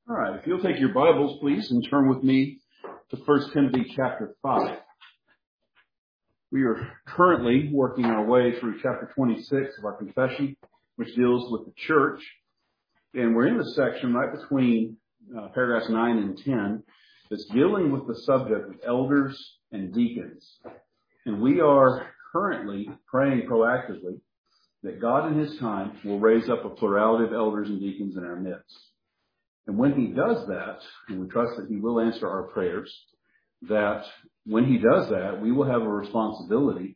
All right, if you'll take your Bibles, please, and turn with me to 1 Timothy chapter 5. We are currently working our way through chapter 26 of our confession, which deals with the church. And we're in the section right between paragraphs 9 and 10 that's dealing with the subject of elders and deacons. And we are currently praying proactively that God in His time will raise up a plurality of elders and deacons in our midst. And when He does that, and we trust that He will answer our prayers, that when He does that, we will have a responsibility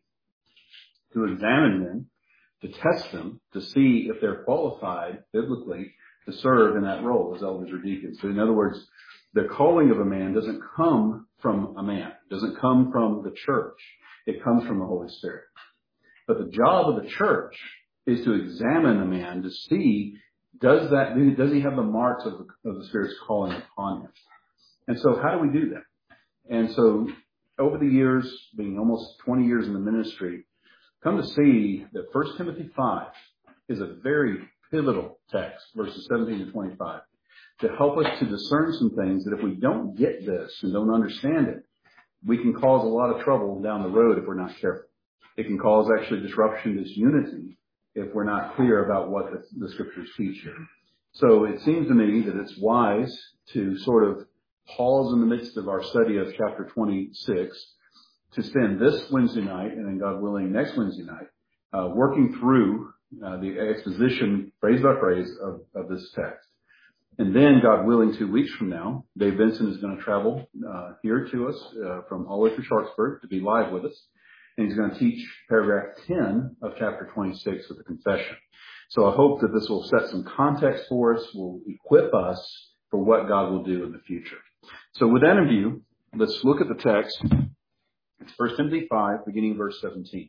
to examine them, to test them, to see if they're qualified biblically to serve in that role as elders or deacons. So in other words, the calling of a man doesn't come from a man, doesn't come from the church. It comes from the Holy Spirit. But the job of the church is to examine a man to see, does he have the marks of the Spirit's calling upon him? And so how do we do that? And so over the years, being almost 20 years in the ministry, come to see that 1 Timothy 5 is a very pivotal text, verses 17 to 25, to help us to discern some things that if we don't get this and don't understand it, we can cause a lot of trouble down the road if we're not careful. It can cause actually disruption, disunity, if we're not clear about what the scriptures teach here. So it seems to me that it's wise to sort of pause in the midst of our study of chapter 26 to spend this Wednesday night, and then God willing next Wednesday night, working through the exposition phrase by phrase of this text. And then, God willing, 2 weeks from now, Dave Benson is going to travel here to us from all the way to Sharpsburg to be live with us. And he's going to teach paragraph 10 of chapter 26 of the confession. So I hope that this will set some context for us, will equip us for what God will do in the future. So with that in view, let's look at the text. It's 1 Timothy 5, beginning verse 17.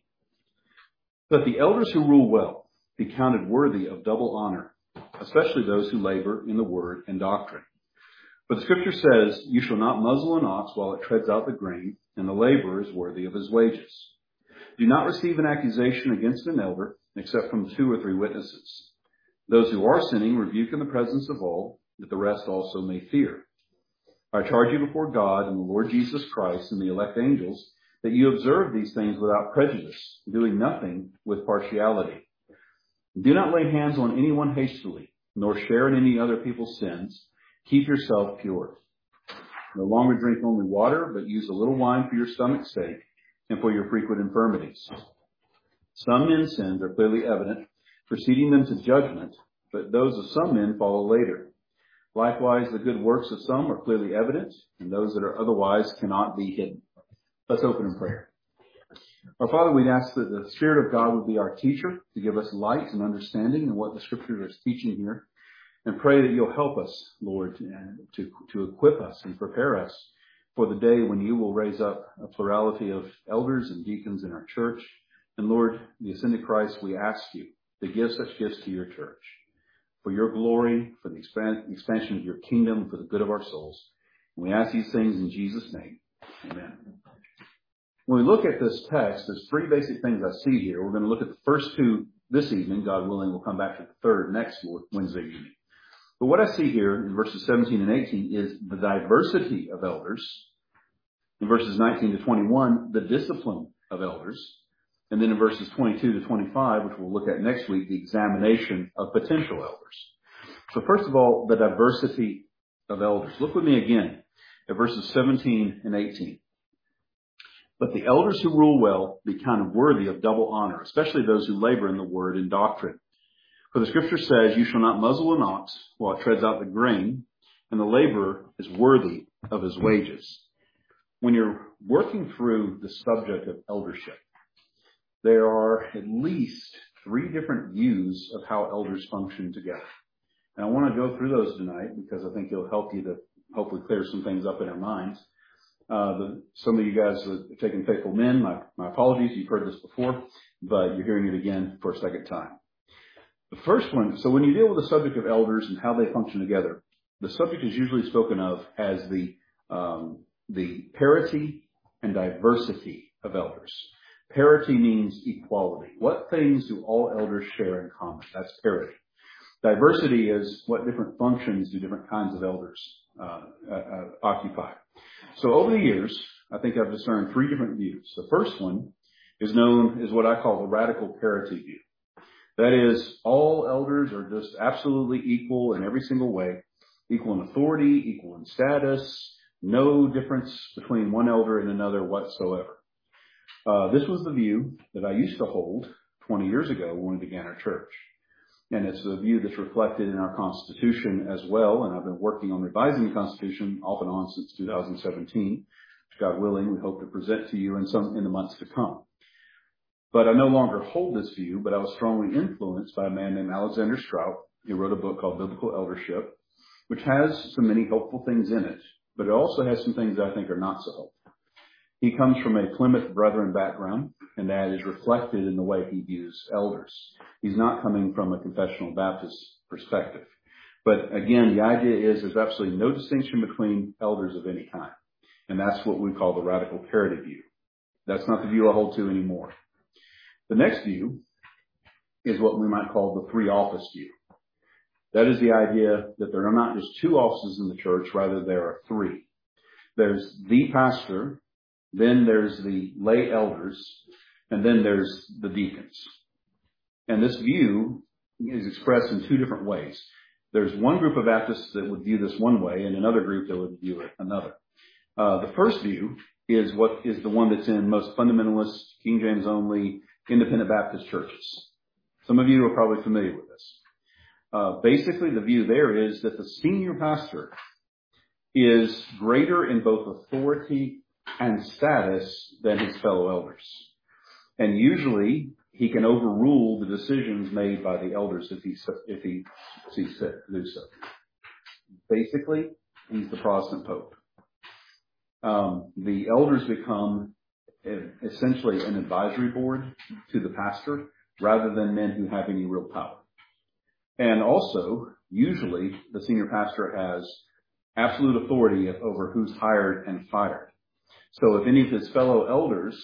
Let the elders who rule well be counted worthy of double honor, especially those who labor in the word and doctrine. For the scripture says, you shall not muzzle an ox while it treads out the grain, and the laborer is worthy of his wages. Do not receive an accusation against an elder, except from 2 or 3 witnesses. Those who are sinning rebuke in the presence of all, that the rest also may fear. I charge you before God and the Lord Jesus Christ and the elect angels, that you observe these things without prejudice, doing nothing with partiality. Do not lay hands on anyone hastily, nor share in any other people's sins. Keep yourself pure. No longer drink only water, but use a little wine for your stomach's sake and for your frequent infirmities. Some men's sins are clearly evident, preceding them to judgment, but those of some men follow later. Likewise, the good works of some are clearly evident, and those that are otherwise cannot be hidden. Let's open in prayer. Our Father, we'd ask that the Spirit of God would be our teacher to give us light and understanding in what the Scripture is teaching here, and pray that you'll help us, Lord, to equip us and prepare us for the day when you will raise up a plurality of elders and deacons in our church. And Lord, the ascended Christ, we ask you to give such gifts to your church for your glory, for the expansion of your kingdom, for the good of our souls. And we ask these things in Jesus' name. Amen. When we look at this text, there's 3 basic things I see here. We're going to look at the first 2 this evening. God willing, we'll come back to the 3rd next Wednesday evening. But what I see here in verses 17 and 18 is the diversity of elders. In verses 19 to 21, the discipline of elders. And then in verses 22 to 25, which we'll look at next week, the examination of potential elders. So first of all, the diversity of elders. Look with me again at verses 17 and 18. Let the elders who rule well be counted worthy of double honor, especially those who labor in the word and doctrine. For the scripture says, you shall not muzzle an ox while it treads out the grain, and the laborer is worthy of his wages. When you're working through the subject of eldership, there are at least 3 different views of how elders function together. And I want to go through those tonight because I think it'll help you to hopefully clear some things up in our minds. Some of you guys have taken Faithful Men. My apologies. You've heard this before, but you're hearing it again for a second time. The first one, so when you deal with the subject of elders and how they function together, the subject is usually spoken of as the parity and diversity of elders. Parity means equality. What things do all elders share in common? That's parity. Diversity is what different functions do different kinds of elders occupy. So over the years, I think I've discerned three different views. The first one is known as what I call the radical parity view. That is, all elders are just absolutely equal in every single way, equal in authority, equal in status, no difference between one elder and another whatsoever. This was the view that I used to hold 20 years ago when we began our church. And it's a view that's reflected in our Constitution as well. And I've been working on revising the Constitution off and on since 2017. God willing, we hope to present to you in the months to come. But I no longer hold this view, but I was strongly influenced by a man named Alexander Strout. He wrote a book called Biblical Eldership, which has some many helpful things in it, but it also has some things that I think are not so helpful. He comes from a Plymouth Brethren background, and that is reflected in the way he views elders. He's not coming from a confessional Baptist perspective. But again, the idea is there's absolutely no distinction between elders of any kind. And that's what we call the radical parity view. That's not the view I hold to anymore. The next view is what we might call the three office view. That is the idea that there are not just two offices in the church, rather there are three. There's the pastor, then there's the lay elders, and then there's the deacons. And this view is expressed in two different ways. There's one group of Baptists that would view this one way and another group that would view it another. The first view is what is the one that's in most fundamentalist, King James only, independent Baptist churches. Some of you are probably familiar with this. Basically, the view there is that the senior pastor is greater in both authority and status than his fellow elders. And usually, he can overrule the decisions made by the elders if he sees fit to do so. Basically, he's the Protestant Pope. The elders become essentially an advisory board to the pastor rather than men who have any real power. And also, usually, the senior pastor has absolute authority over who's hired and fired. So if any of his fellow elders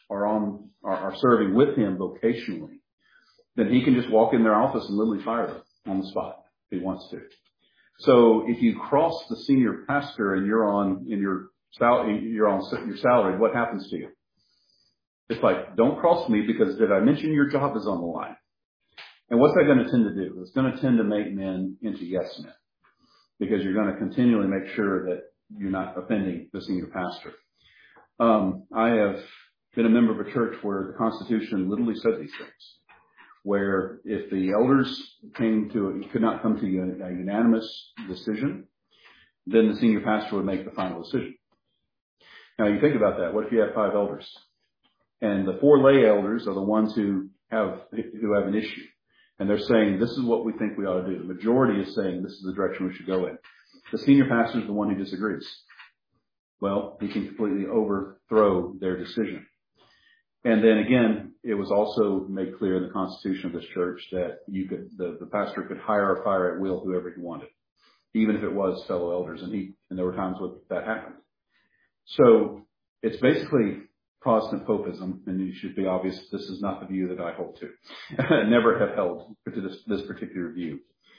are serving with him vocationally, then he can just walk in their office and literally fire them on the spot if he wants to. So if you cross the senior pastor and you're on your salary, what happens to you? It's like, don't cross me because did I mention your job is on the line? And what's that going to tend to do? It's going to tend to make men into yes men because you're going to continually make sure that you're not offending the senior pastor. I have been a member of a church where the Constitution literally said these things, where if the elders could not come to a unanimous decision, then the senior pastor would make the final decision. Now you think about that. What if you have 5 elders? And the 4 lay elders are the ones who have an issue. And they're saying, this is what we think we ought to do. The majority is saying this is the direction we should go in. The senior pastor is the one who disagrees. Well, he can completely overthrow their decision. And then again, it was also made clear in the Constitution of this church that the pastor could hire or fire at will whoever he wanted, even if it was fellow elders. And there were times when that happened. So it's basically Protestant Popism, and it should be obvious this is not the view that I hold to. Never have held to this particular view.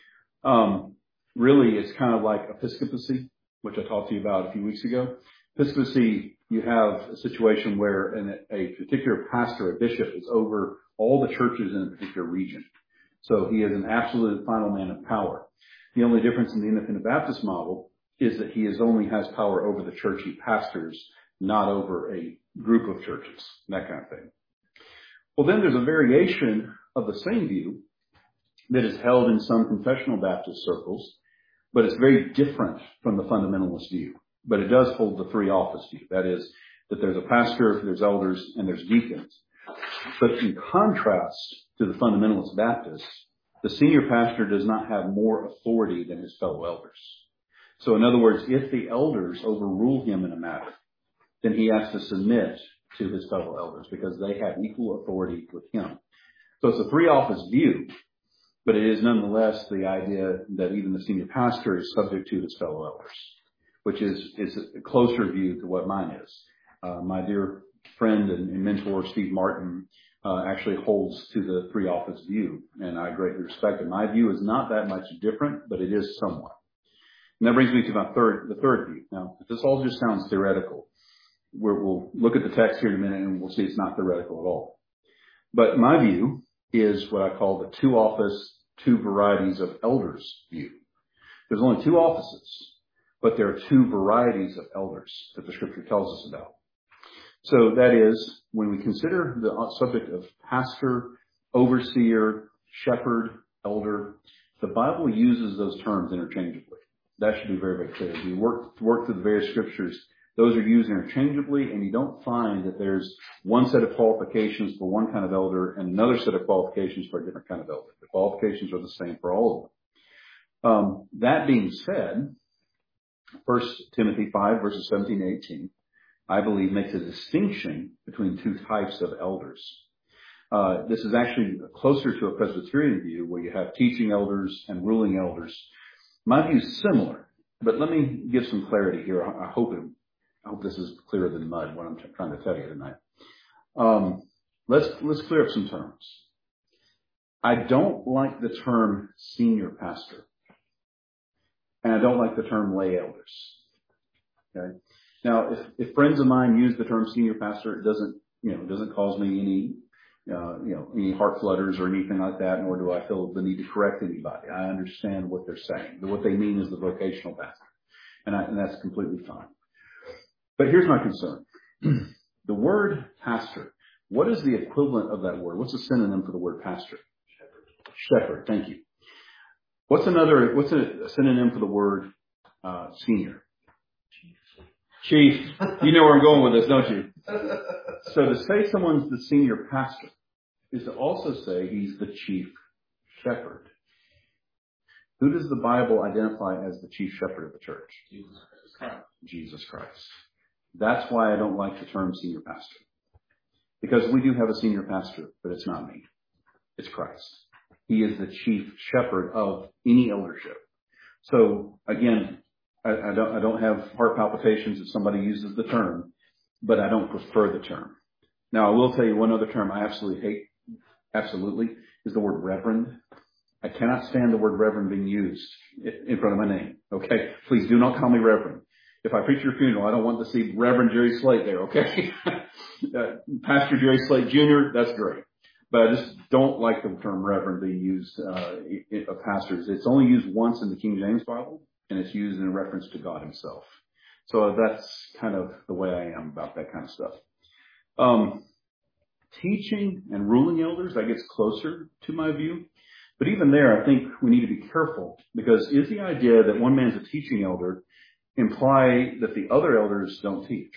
Really, it's kind of like episcopacy, which I talked to you about a few weeks ago. Episcopacy, you have a situation where a particular pastor, a bishop, is over all the churches in a particular region. So he is an absolute final man of power. The only difference in the independent Baptist model is that he only has power over the church he pastors, not over a group of churches, that kind of thing. Well, then there's a variation of the same view that is held in some confessional Baptist circles, but it's very different from the fundamentalist view. But it does hold the 3 office view. That is, that there's a pastor, there's elders, and there's deacons. But in contrast to the fundamentalist Baptists, the senior pastor does not have more authority than his fellow elders. So in other words, if the elders overrule him in a matter, then he has to submit to his fellow elders because they have equal authority with him. So it's a 3-office view, but it is nonetheless the idea that even the senior pastor is subject to his fellow elders, which is a closer view to what mine is. My dear friend and mentor, Steve Martin, actually holds to the three office view, and I greatly respect it. My view is not that much different, but it is somewhat. And that brings me to the third view. Now, if this all just sounds theoretical, we'll look at the text here in a minute and we'll see it's not theoretical at all. But my view is what I call the two office, two varieties of elders view. There's only two offices, but there are two varieties of elders that the scripture tells us about. So that is, when we consider the subject of pastor, overseer, shepherd, elder, the Bible uses those terms interchangeably. That should be very, very clear. As you work through the various scriptures, those are used interchangeably, and you don't find that there's one set of qualifications for one kind of elder and another set of qualifications for a different kind of elder. The qualifications are the same for all of them. That being said, 1 Timothy 5, verses 17 and 18, I believe makes a distinction between two types of elders. This is actually closer to a Presbyterian view where you have teaching elders and ruling elders. My view is similar, but let me give some clarity here. I hope this is clearer than mud, what I'm trying to tell you tonight. Let's clear up some terms. I don't like the term senior pastor, and I don't like the term lay elders. Okay. Now, if friends of mine use the term senior pastor, it doesn't cause me any heart flutters or anything like that, nor do I feel the need to correct anybody. I understand what they're saying. What they mean is the vocational pastor, and that's completely fine. But here's my concern. The word pastor, what is the equivalent of that word? What's a synonym for the word pastor? Shepherd. Thank you. What's a synonym for the word senior? Chief. You know where I'm going with this, don't you? So to say someone's the senior pastor is to also say he's the chief shepherd. Who does the Bible identify as the chief shepherd of the church? Jesus Christ. That's why I don't like the term senior pastor. Because we do have a senior pastor, but it's not me. It's Christ. He is the chief shepherd of any eldership. So again, I don't have heart palpitations if somebody uses the term, but I don't prefer the term. Now, I will tell you one other term I absolutely hate, is the word reverend. I cannot stand the word reverend being used in front of my name, okay? Please do not call me reverend. If I preach your funeral, I don't want to see Reverend Jerry Slate there, okay? Pastor Jerry Slate Jr., that's great. But I just don't like the term reverend being used of pastors. It's only used once in the King James Bible, and it's used in reference to God himself. So that's kind of the way I am about that kind of stuff. Teaching and ruling elders, that gets closer to my view. But even there, I think we need to be careful, because is the idea that one man's a teaching elder imply that the other elders don't teach?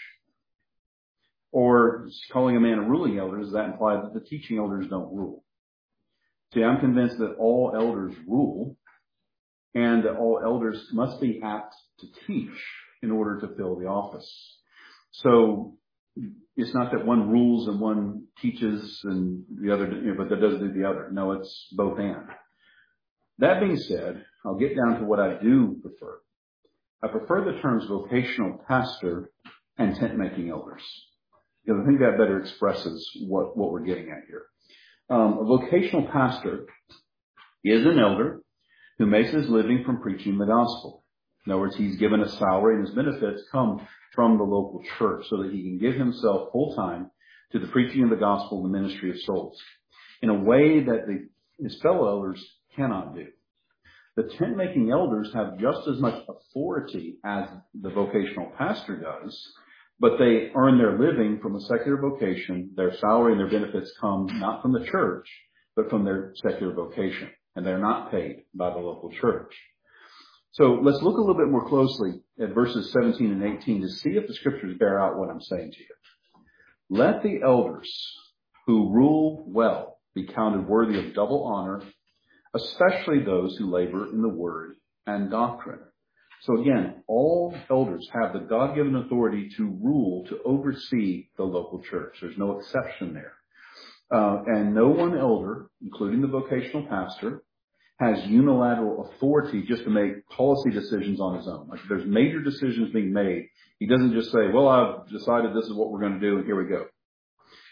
Or calling a man a ruling elder, does that imply that the teaching elders don't rule? See, I'm convinced that all elders rule, and that all elders must be apt to teach in order to fill the office. So it's not that one rules and one teaches and the other, but that doesn't do the other. No, it's both and. That being said, I'll get down to what I do prefer. I prefer the terms vocational pastor and tent-making elders, because I think that better expresses what we're getting at here. A vocational pastor is an elder who makes his living from preaching the gospel. In other words, he's given a salary and his benefits come from the local church so that he can give himself full time to the preaching of the gospel and the ministry of souls in a way that his fellow elders cannot do. The tent-making elders have just as much authority as the vocational pastor does, but they earn their living from a secular vocation. Their salary and their benefits come not from the church, but from their secular vocation, and they're not paid by the local church. So let's look a little bit more closely at verses 17 and 18 to see if the scriptures bear out what I'm saying to you. Let the elders who rule well be counted worthy of double honor, especially those who labor in the word and doctrine. So again, all elders have the God-given authority to rule, to oversee the local church. There's no exception there. And no one elder, including the vocational pastor, has unilateral authority just to make policy decisions on his own. Like if there's major decisions being made, he doesn't just say, well, I've decided this is what we're going to do and here we go.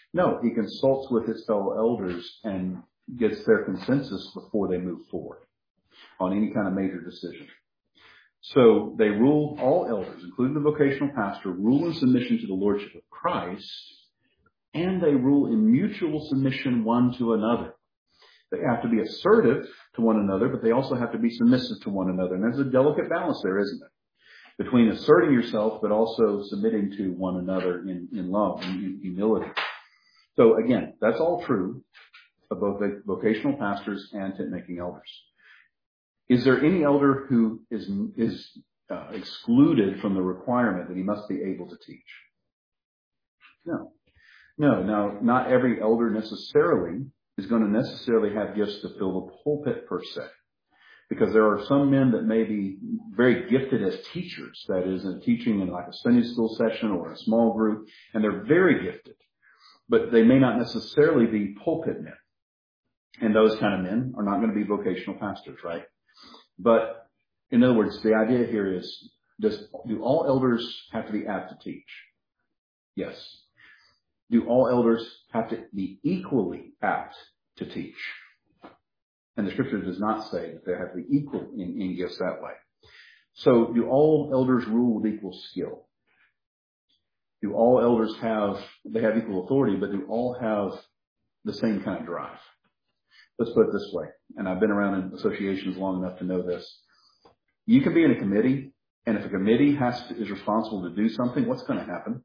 No, he consults with his fellow elders and gets their consensus before they move forward on any kind of major decision. So they rule, all elders, including the vocational pastor, rule in submission to the lordship of Christ, and they rule in mutual submission one to another. They have to be assertive to one another, but they also have to be submissive to one another. And there's a delicate balance there, isn't it? Between asserting yourself, but also submitting to one another in love and in humility. So again, that's all true of both vocational pastors and tent-making elders. Is there any elder who is excluded from the requirement that he must be able to teach? No. Now, not every elder necessarily is going to necessarily have gifts to fill the pulpit per se. Because there are some men that may be very gifted as teachers, that is, in teaching in like a Sunday school session or a small group, and they're very gifted. But they may not necessarily be pulpit men. And those kind of men are not going to be vocational pastors, right? But in other words, the idea here is, do all elders have to be apt to teach? Yes. Do all elders have to be equally apt to teach? And the scripture does not say that they have to be equal in gifts that way. So do all elders rule with equal skill? Do all elders have equal authority, but do all have the same kind of drive? Let's put it this way, and I've been around in associations long enough to know this. You can be in a committee, and if a committee is responsible to do something, what's going to happen?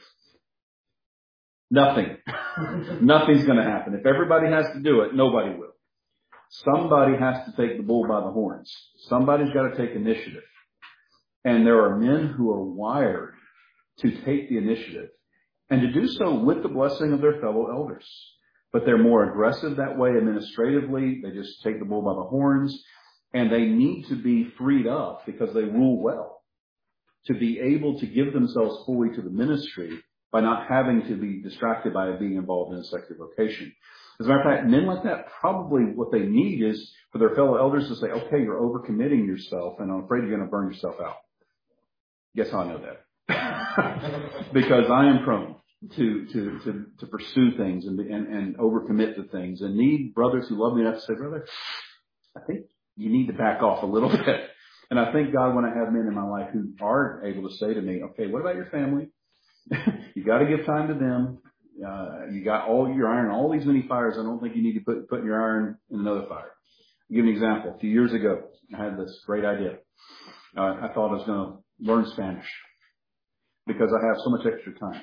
Nothing. Nothing's going to happen. If everybody has to do it, nobody will. Somebody has to take the bull by the horns. Somebody's got to take initiative. And there are men who are wired to take the initiative and to do so with the blessing of their fellow elders. But they're more aggressive that way administratively. They just take the bull by the horns. And they need to be freed up because they rule well to be able to give themselves fully to the ministry by not having to be distracted by being involved in a secular vocation. As a matter of fact, men like that, probably what they need is for their fellow elders to say, okay, you're overcommitting yourself and I'm afraid you're going to burn yourself out. Guess how I know that? Because I am prone to pursue things and overcommit to things and need brothers who love me enough to say, brother, I think you need to back off a little bit. And I thank God when I have men in my life who are able to say to me, okay, what about your family? You got to give time to them. You got all your iron, all these many fires. I don't think you need to put your iron in another fire. I'll give you an example. A few years ago, I had this great idea. I thought I was going to learn Spanish because I have so much extra time.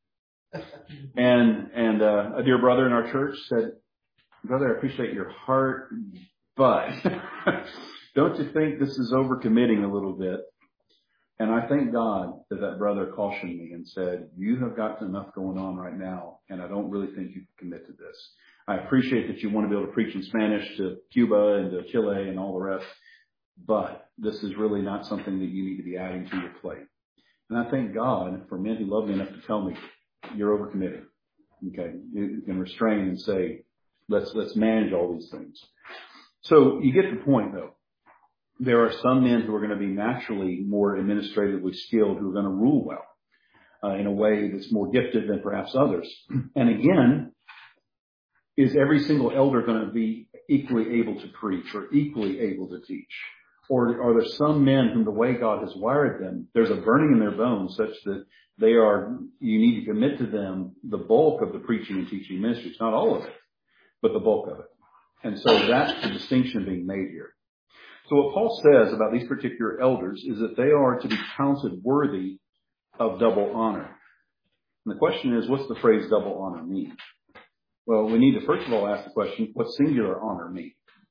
And a dear brother in our church said, brother, I appreciate your heart, but don't you think this is overcommitting a little bit? And I thank God that brother cautioned me and said, you have got enough going on right now, and I don't really think you can commit to this. I appreciate that you want to be able to preach in Spanish to Cuba and to Chile and all the rest, but this is really not something that you need to be adding to your plate. And I thank God for men who love me enough to tell me, you're overcommitting. Okay, you can restrain and say, let's manage all these things. So you get the point, though. There are some men who are going to be naturally more administratively skilled who are going to rule well in a way that's more gifted than perhaps others. And again, is every single elder going to be equally able to preach or equally able to teach? Or are there some men whom the way God has wired them, there's a burning in their bones such that you need to commit to them the bulk of the preaching and teaching ministries, not all of it, but the bulk of it. And so that's the distinction being made here. So what Paul says about these particular elders is that they are to be counted worthy of double honor. And the question is, what's the phrase double honor mean? Well, we need to first of all ask the question, what singular honor mean?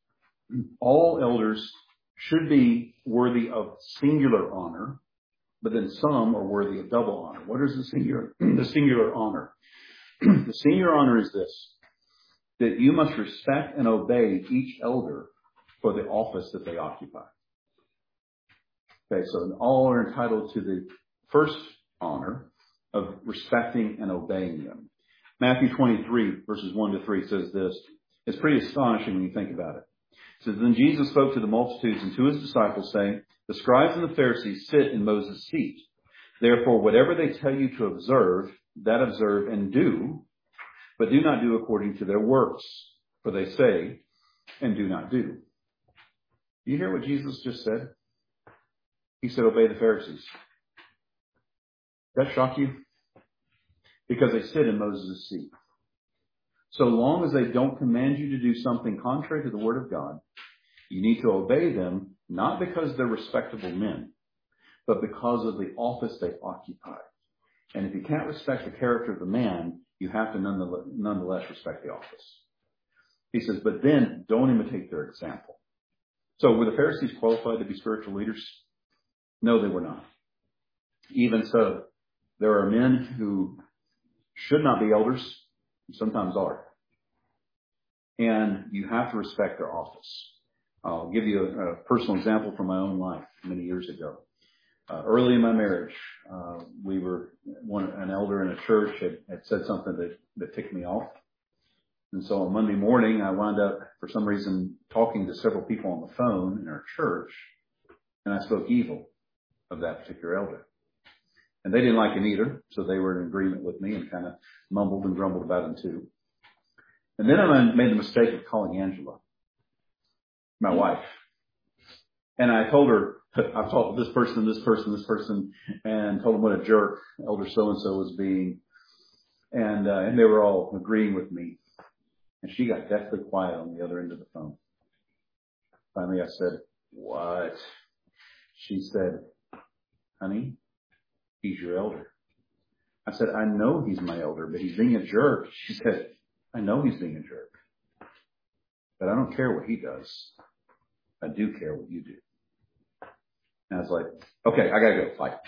All elders should be worthy of singular honor, but then some are worthy of double honor. What is the singular honor? The singular honor is this, that you must respect and obey each elder for the office that they occupy. Okay, so all are entitled to the first honor of respecting and obeying them. Matthew 23, verses 1 to 3 says this. It's pretty astonishing when you think about it. It says, then Jesus spoke to the multitudes and to his disciples, saying, the scribes and the Pharisees sit in Moses' seat. Therefore, whatever they tell you to observe, that observe and do, But do not do according to their works, for they say and do not do. Do you hear what Jesus just said? He said, obey the Pharisees. Does that shock you? Because they sit in Moses' seat. So long as they don't command you to do something contrary to the Word of God, you need to obey them, not because they're respectable men, but because of the office they occupy. And if you can't respect the character of the man, you have to nonetheless respect the office. He says, but then don't imitate their example. So were the Pharisees qualified to be spiritual leaders? No, they were not. Even so, there are men who should not be elders, who sometimes are. And you have to respect their office. I'll give you a personal example from my own life many years ago. Early in my marriage, an elder in a church had said something that ticked me off. And so on Monday morning, I wound up, for some reason, talking to several people on the phone in our church, and I spoke evil of that particular elder. And they didn't like him either, so they were in agreement with me and kind of mumbled and grumbled about him too. And then I made the mistake of calling Angela, my wife. And I told her, I've talked to this person, and told them what a jerk Elder so-and-so was being. And they were all agreeing with me. And she got deathly quiet on the other end of the phone. Finally, I said, what? She said, honey, he's your elder. I said, I know he's my elder, but he's being a jerk. She said, I know he's being a jerk, but I don't care what he does. I do care what you do. And I was like, okay, I gotta go. Bye.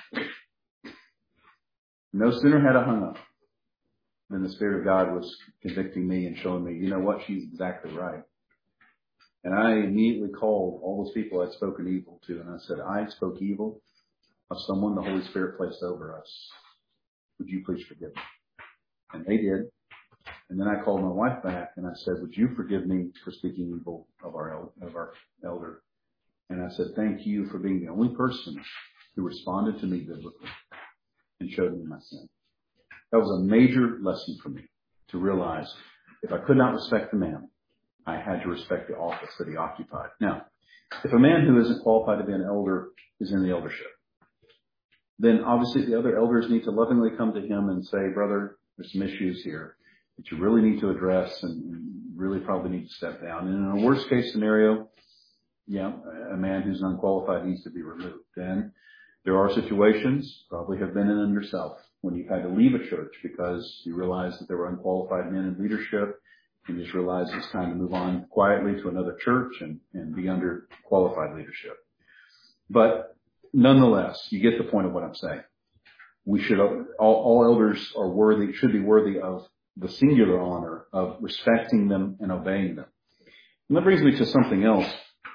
No sooner had I hung up than the Spirit of God was convicting me and showing me, you know what, she's exactly right. And I immediately called all those people I'd spoken evil to, and I said, I spoke evil of someone the Holy Spirit placed over us. Would you please forgive me? And they did. And then I called my wife back and I said, would you forgive me for speaking evil of our elder? And I said, thank you for being the only person who responded to me biblically and showed me my sin. That was a major lesson for me to realize if I could not respect the man, I had to respect the office that he occupied. Now, if a man who isn't qualified to be an elder is in the eldership, then obviously the other elders need to lovingly come to him and say, brother, there's some issues here that you really need to address and really probably need to step down. And in a worst case scenario, a man who's unqualified needs to be removed. And there are situations, probably have been in them yourself, when you've had to leave a church because you realized that there were unqualified men in leadership and you just realized it's time to move on quietly to another church and be under qualified leadership. But nonetheless, you get the point of what I'm saying. We should, all elders should be worthy of the singular honor of respecting them and obeying them. And that brings me to something else.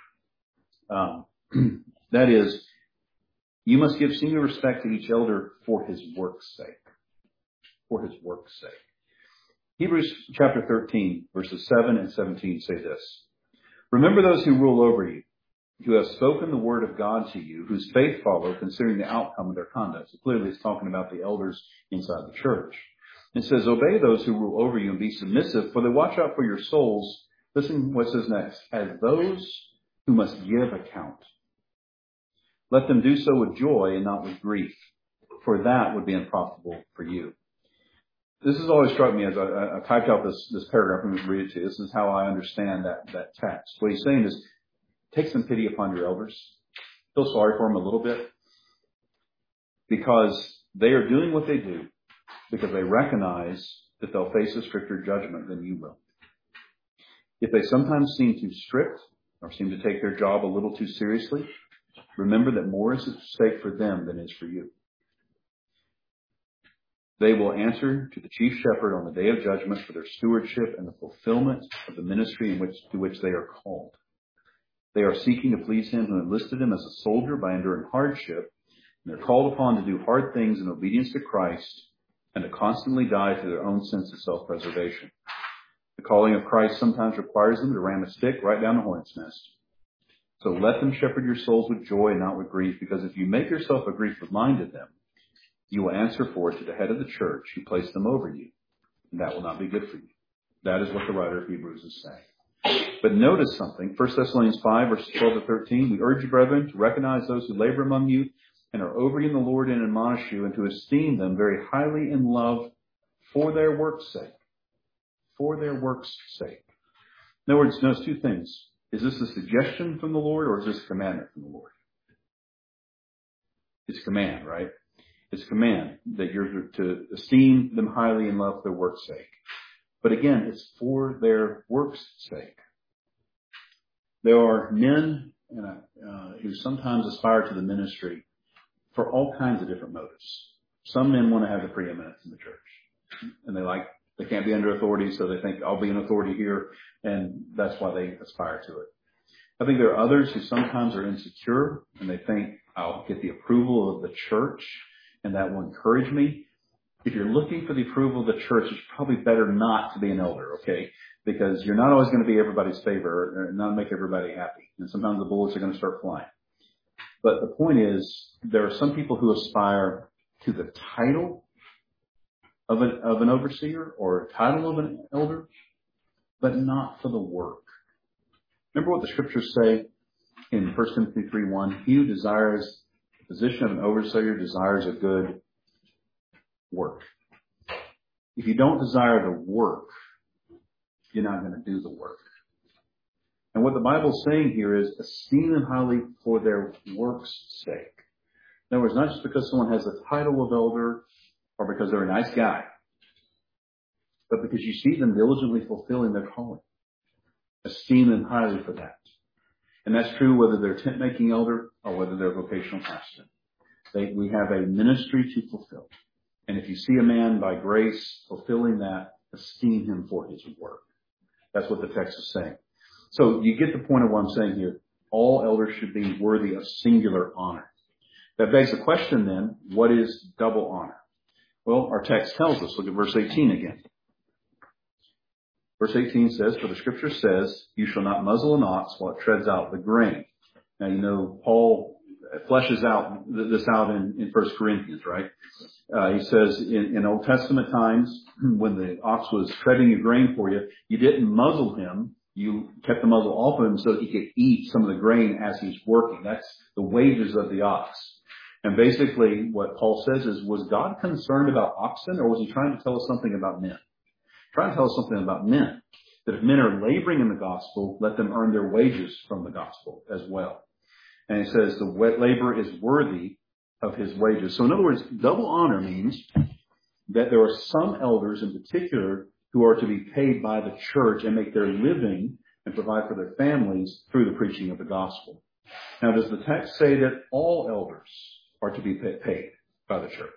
That is, you must give singular respect to each elder for his work's sake. For his work's sake. Hebrews chapter 13, verses 7 and 17 say this. Remember those who rule over you, who have spoken the word of God to you, whose faith follow, considering the outcome of their conduct. So clearly it's talking about the elders inside the church. It says, obey those who rule over you and be submissive, for they watch out for your souls. Listen what it says next. As those who must give account. Let them do so with joy and not with grief, for that would be unprofitable for you. This has always struck me as I typed out this paragraph. I'm going to read it to you. This is how I understand that text. What he's saying is, take some pity upon your elders. Feel sorry for them a little bit. Because they are doing what they do because they recognize that they'll face a stricter judgment than you will. If they sometimes seem too strict or seem to take their job a little too seriously, remember that more is at stake for them than is for you. They will answer to the chief shepherd on the day of judgment for their stewardship and the fulfillment of the ministry to which they are called. They are seeking to please him who enlisted them as a soldier by enduring hardship, and they're called upon to do hard things in obedience to Christ and to constantly die to their own sense of self-preservation. The calling of Christ sometimes requires them to ram a stick right down the hornet's nest. So let them shepherd your souls with joy and not with grief, because if you make yourself a grief of mind to them, you will answer for it to the head of the church who placed them over you. that will not be good for you. That is what the writer of Hebrews is saying. But notice something. 1 Thessalonians 5, verses 12 to 13. We urge you, brethren, to recognize those who labor among you and are over you in the Lord and admonish you, and to esteem them very highly in love for their work's sake. For their work's sake. In other words, notice two things. Is this a suggestion from the Lord, or is this a commandment from the Lord? It's a command, right? It's a command that you're to esteem them highly in love for their work's sake. But again, it's for their work's sake. There are men who sometimes aspire to the ministry for all kinds of different motives. Some men want to have the preeminence in the church. And they can't be under authority, so they think, I'll be an authority here, and that's why they aspire to it. I think there are others who sometimes are insecure, and they think, I'll get the approval of the church, and that will encourage me. If you're looking for the approval of the church, it's probably better not to be an elder, okay? Because you're not always going to be everybody's favor or not make everybody happy. And sometimes the bullets are going to start flying. But the point is, there are some people who aspire to the title of an overseer or a title of an elder, but not for the work. Remember what the scriptures say in 1 Timothy 3:1? He who desires the position of an overseer desires a good work. If you don't desire the work, you're not going to do the work. And what the Bible's saying here is esteem them highly for their work's sake. In other words, not just because someone has the title of elder or because they're a nice guy, but because you see them diligently fulfilling their calling. Esteem them highly for that. And that's true whether they're tent-making elder or whether they're a vocational pastor. We have a ministry to fulfill. And if you see a man by grace fulfilling that, esteem him for his work. That's what the text is saying. So you get the point of what I'm saying here. All elders should be worthy of singular honor. That begs the question then, what is double honor? Well, our text tells us. Look at verse 18 again. Verse 18 says, for the scripture says, you shall not muzzle an ox while it treads out the grain. Now, you know, Paul fleshes out this out in 1 Corinthians, right? He says in Old Testament times, when the ox was treading your grain for you, you didn't muzzle him. You kept the muzzle off of him so that he could eat some of the grain as he's working. That's the wages of the ox. And basically what Paul says is, was God concerned about oxen, or was he trying to tell us something about men? Trying to tell us something about men. That if men are laboring in the gospel, let them earn their wages from the gospel as well. And he says the laborer is worthy of his wages. So in other words, double honor means that there are some elders in particular who are to be paid by the church and make their living and provide for their families through the preaching of the gospel. Now, does the text say that all elders are to be paid by the church?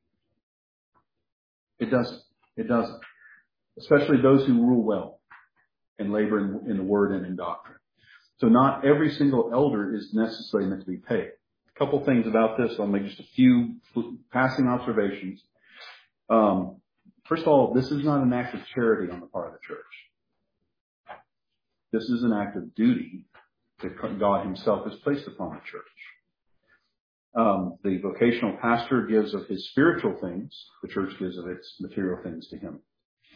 It doesn't. It doesn't. Especially those who rule well and labor in the word and in doctrine. So not every single elder is necessarily meant to be paid. A couple things about this. I'll make just a few passing observations. First of all, this is not an act of charity on the part of the church. This is an act of duty that God himself has placed upon the church. The vocational pastor gives of his spiritual things. The church gives of its material things to him.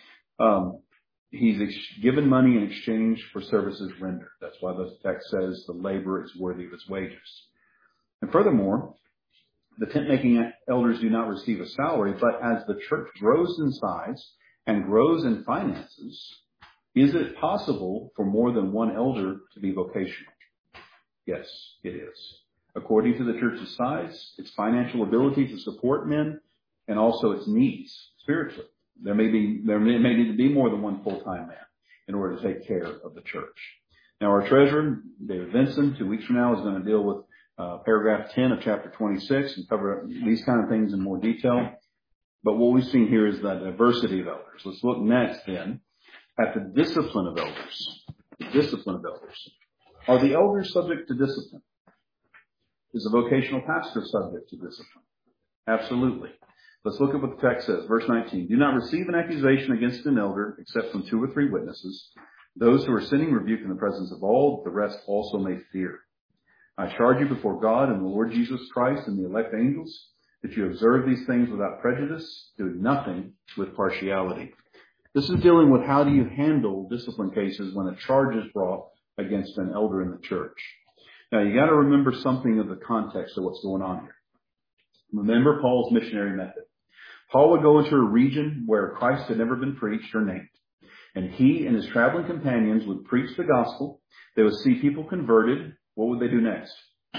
He's given money in exchange for services rendered. That's why the text says the laborer is worthy of his wages. And furthermore, the tent-making elders do not receive a salary, but as the church grows in size and grows in finances, is it possible for more than one elder to be vocational? Yes, it is. According to the church's size, its financial ability to support men, and also its needs spiritually. There may need to be more than one full-time man in order to take care of the church. Now, our treasurer, David Vinson, 2 weeks from now is going to deal with paragraph 10 of chapter 26 and cover these kind of things in more detail. But what we've seen here is the diversity of elders. Let's look next then at the discipline of elders. The discipline of elders. Are the elders subject to discipline? Is the vocational pastor subject to discipline? Absolutely. Let's look at what the text says. Verse 19. Do not receive an accusation against an elder except from 2 or 3 witnesses. Those who are sinning rebuke in the presence of all. The rest also may fear. I charge you before God and the Lord Jesus Christ and the elect angels that you observe these things without prejudice, do nothing with partiality. This is dealing with how do you handle discipline cases when a charge is brought against an elder in the church. Now, you got to remember something of the context of what's going on here. Remember Paul's missionary method. Paul would go into a region where Christ had never been preached or named. And he and his traveling companions would preach the gospel. They would see people converted. What would they do next?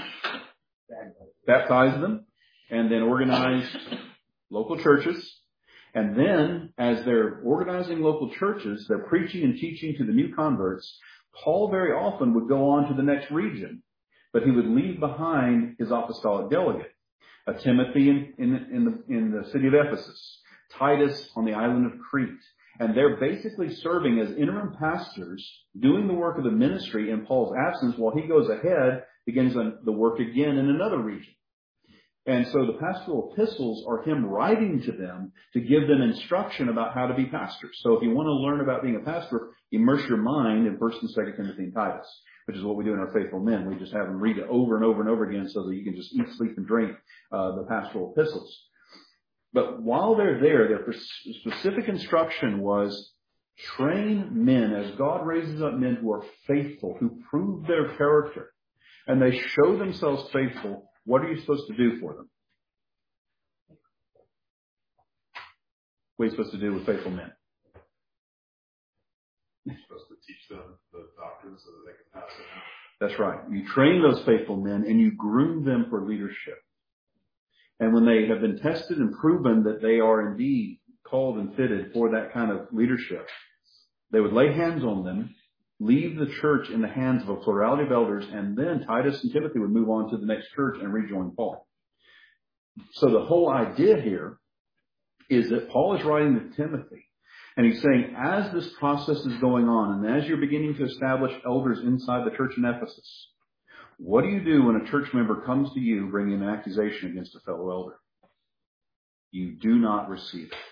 Baptize them and then organize local churches. And then, as they're organizing local churches, they're preaching and teaching to the new converts. Paul very often would go on to the next region, but he would leave behind his apostolic delegate. Timothy in the city of Ephesus, Titus on the island of Crete. And they're basically serving as interim pastors, doing the work of the ministry in Paul's absence while he goes ahead, begins the work again in another region. And so the pastoral epistles are him writing to them to give them instruction about how to be pastors. So if you want to learn about being a pastor, immerse your mind in 1st and 2nd Timothy and Titus, which is what we do in our Faithful Men. We just have them read it over and over and over again so that you can just eat, sleep, and drink the pastoral epistles. But while they're there, their specific instruction was train men as God raises up men who are faithful, who prove their character, and they show themselves faithful. What are you supposed to do for them? What are you supposed to do with faithful men? You're supposed to teach them the doctrine so that they can pass it on. That's right. You train those faithful men and you groom them for leadership. And when they have been tested and proven that they are indeed called and fitted for that kind of leadership, they would lay hands on them, leave the church in the hands of a plurality of elders, and then Titus and Timothy would move on to the next church and rejoin Paul. So the whole idea here is that Paul is writing to Timothy, and he's saying, as this process is going on, and as you're beginning to establish elders inside the church in Ephesus, what do you do when a church member comes to you bringing an accusation against a fellow elder? You do not receive it.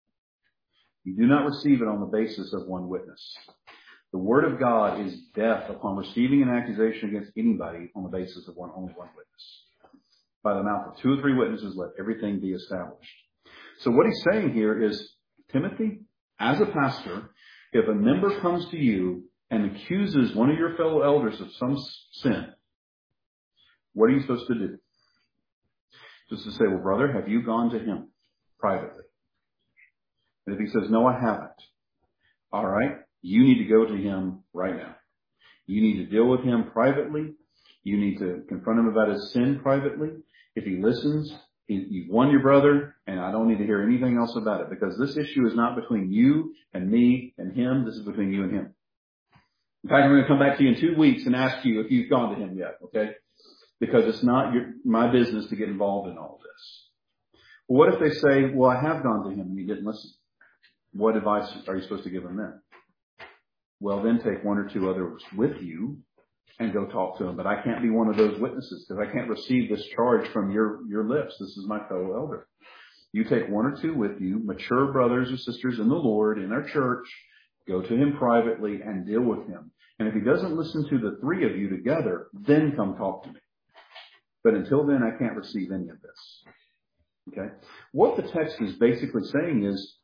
You do not receive it on the basis of one witness. The word of God is death upon receiving an accusation against anybody on the basis of only one witness. By the mouth of 2 or 3 witnesses, let everything be established. So what he's saying here is, Timothy, as a pastor, if a member comes to you and accuses one of your fellow elders of some sin, what are you supposed to do? Just to say, well, brother, have you gone to him privately? And if he says, no, I haven't. All right. You need to go to him right now. You need to deal with him privately. You need to confront him about his sin privately. If he listens, you've won your brother, and I don't need to hear anything else about it, because this issue is not between you and me and him. This is between you and him. In fact, I'm going to come back to you in 2 weeks and ask you if you've gone to him yet, okay? Because it's not my business to get involved in all this. Well, what if they say, well, I have gone to him and he didn't listen? What advice are you supposed to give him then? Well, then take 1 or 2 others with you and go talk to him. But I can't be one of those witnesses because I can't receive this charge from your lips. This is my fellow elder. You take 1 or 2 with you, mature brothers or sisters in the Lord, in our church, go to him privately and deal with him. And if he doesn't listen to the 3 of you together, then come talk to me. But until then, I can't receive any of this. Okay? What the text is basically saying is,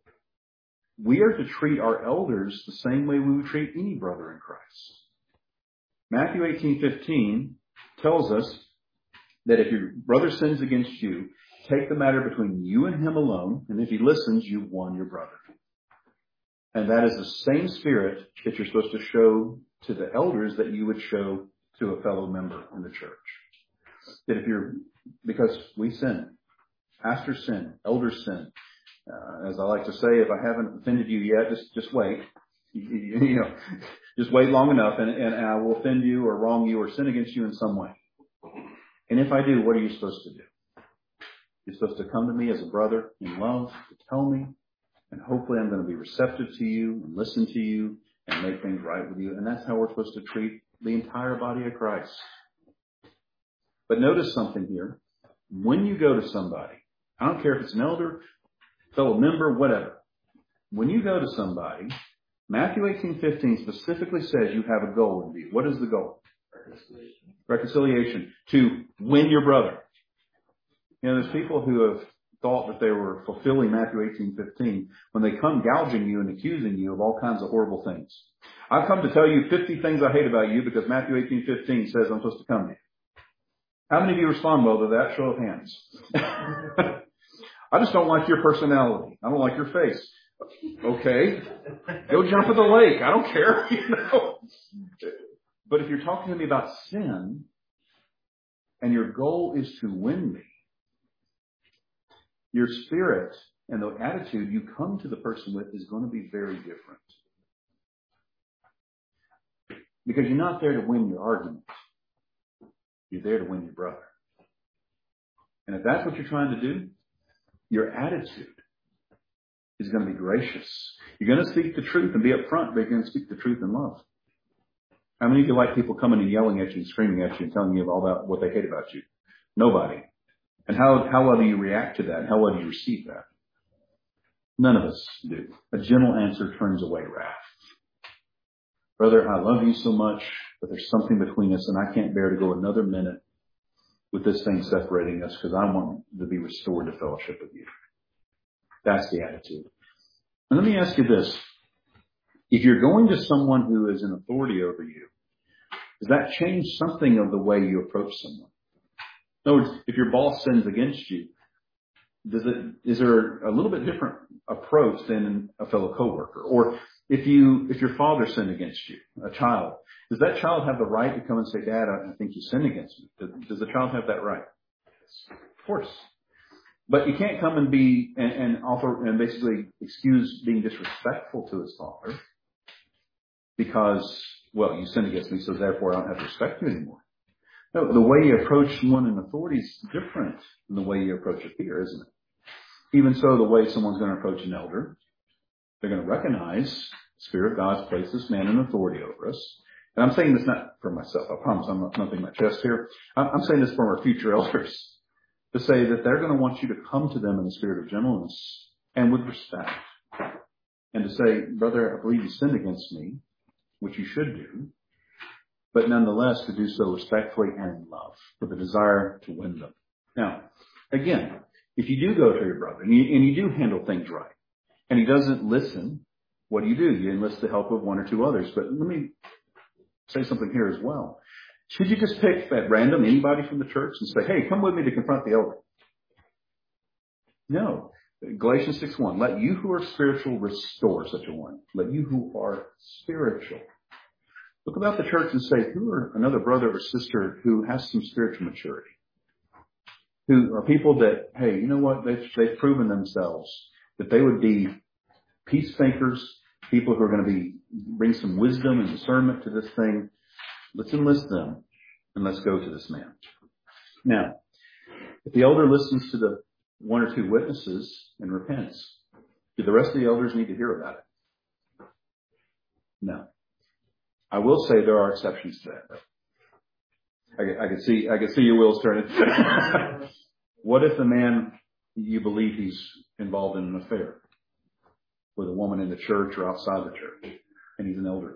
we are to treat our elders the same way we would treat any brother in Christ. Matthew 18:15 tells us that if your brother sins against you, take the matter between you and him alone, and if he listens, you've won your brother. And that is the same spirit that you're supposed to show to the elders that you would show to a fellow member in the church. That because we sin, pastors sin, elders sin. As I like to say, if I haven't offended you yet, just wait. Just wait long enough, and I will offend you or wrong you or sin against you in some way. And if I do, what are you supposed to do? You're supposed to come to me as a brother in love to tell me, and hopefully I'm going to be receptive to you and listen to you and make things right with you. And that's how we're supposed to treat the entire body of Christ. But notice something here. When you go to somebody, I don't care if it's an elder, fellow member, whatever. When you go to somebody, Matthew 18:15 specifically says you have a goal in view. What is the goal? Reconciliation. To win your brother. There's people who have thought that they were fulfilling Matthew 18:15 when they come gouging you and accusing you of all kinds of horrible things. I've come to tell you 50 things I hate about you because Matthew 18:15 says I'm supposed to come to you. How many of you respond well to that? Show of hands. I just don't like your personality. I don't like your face. Okay. Go jump in the lake. I don't care. But if you're talking to me about sin and your goal is to win me, your spirit and the attitude you come to the person with is going to be very different. Because you're not there to win your argument. You're there to win your brother. And if that's what you're trying to do, your attitude is going to be gracious. You're going to speak the truth and be upfront, but you're going to speak the truth in love. How many of you like people coming and yelling at you and screaming at you and telling you all about what they hate about you? Nobody. And how well do you react to that? How well do you receive that? None of us do. A gentle answer turns away wrath. Brother, I love you so much, but there's something between us and I can't bear to go another minute with this thing separating us because I want to be restored to fellowship with you. That's the attitude. And let me ask you this. If you're going to someone who is in authority over you, does that change something of the way you approach someone? In other words, if your boss sins against you, is there a little bit different approach than a fellow coworker? Or if your father sinned against you, a child, does that child have the right to come and say, Dad, I think you sinned against me? Does the child have that right? Of course. But you can't come and offer and basically excuse being disrespectful to his father because, well, you sinned against me, so therefore I don't have to respect you anymore. No, the way you approach one in authority is different than the way you approach a peer, isn't it? Even so, the way someone's going to approach an elder, they're going to recognize the Spirit of God's placed this man in authority over us. And I'm saying this not for myself. I promise I'm not thumping my chest here. I'm saying this for our future elders. To say that they're going to want you to come to them in a spirit of gentleness and with respect. And to say, brother, I believe you sinned against me, which you should do. But nonetheless, to do so respectfully and in love, with a desire to win them. Now, again, if you do go to your brother and you do handle things right, and he doesn't listen, what do? You enlist the help of one or two others. But let me say something here as well. Should you just pick at random anybody from the church and say, hey, come with me to confront the elder? No. Galatians 6:1, let you who are spiritual restore such a one. Let you who are spiritual. Look about the church and say, who are another brother or sister who has some spiritual maturity? Who are people that, hey, you know what? They've proven themselves that they would be peacemakers, people who are going to bring some wisdom and discernment to this thing. Let's enlist them and let's go to this man. Now, if the elder listens to the one or two witnesses and repents, do the rest of the elders need to hear about it? No. I will say there are exceptions to that, though. I could see your wheels turning. What if the man, you believe he's involved in an affair with a woman in the church or outside the church, and he's an elder?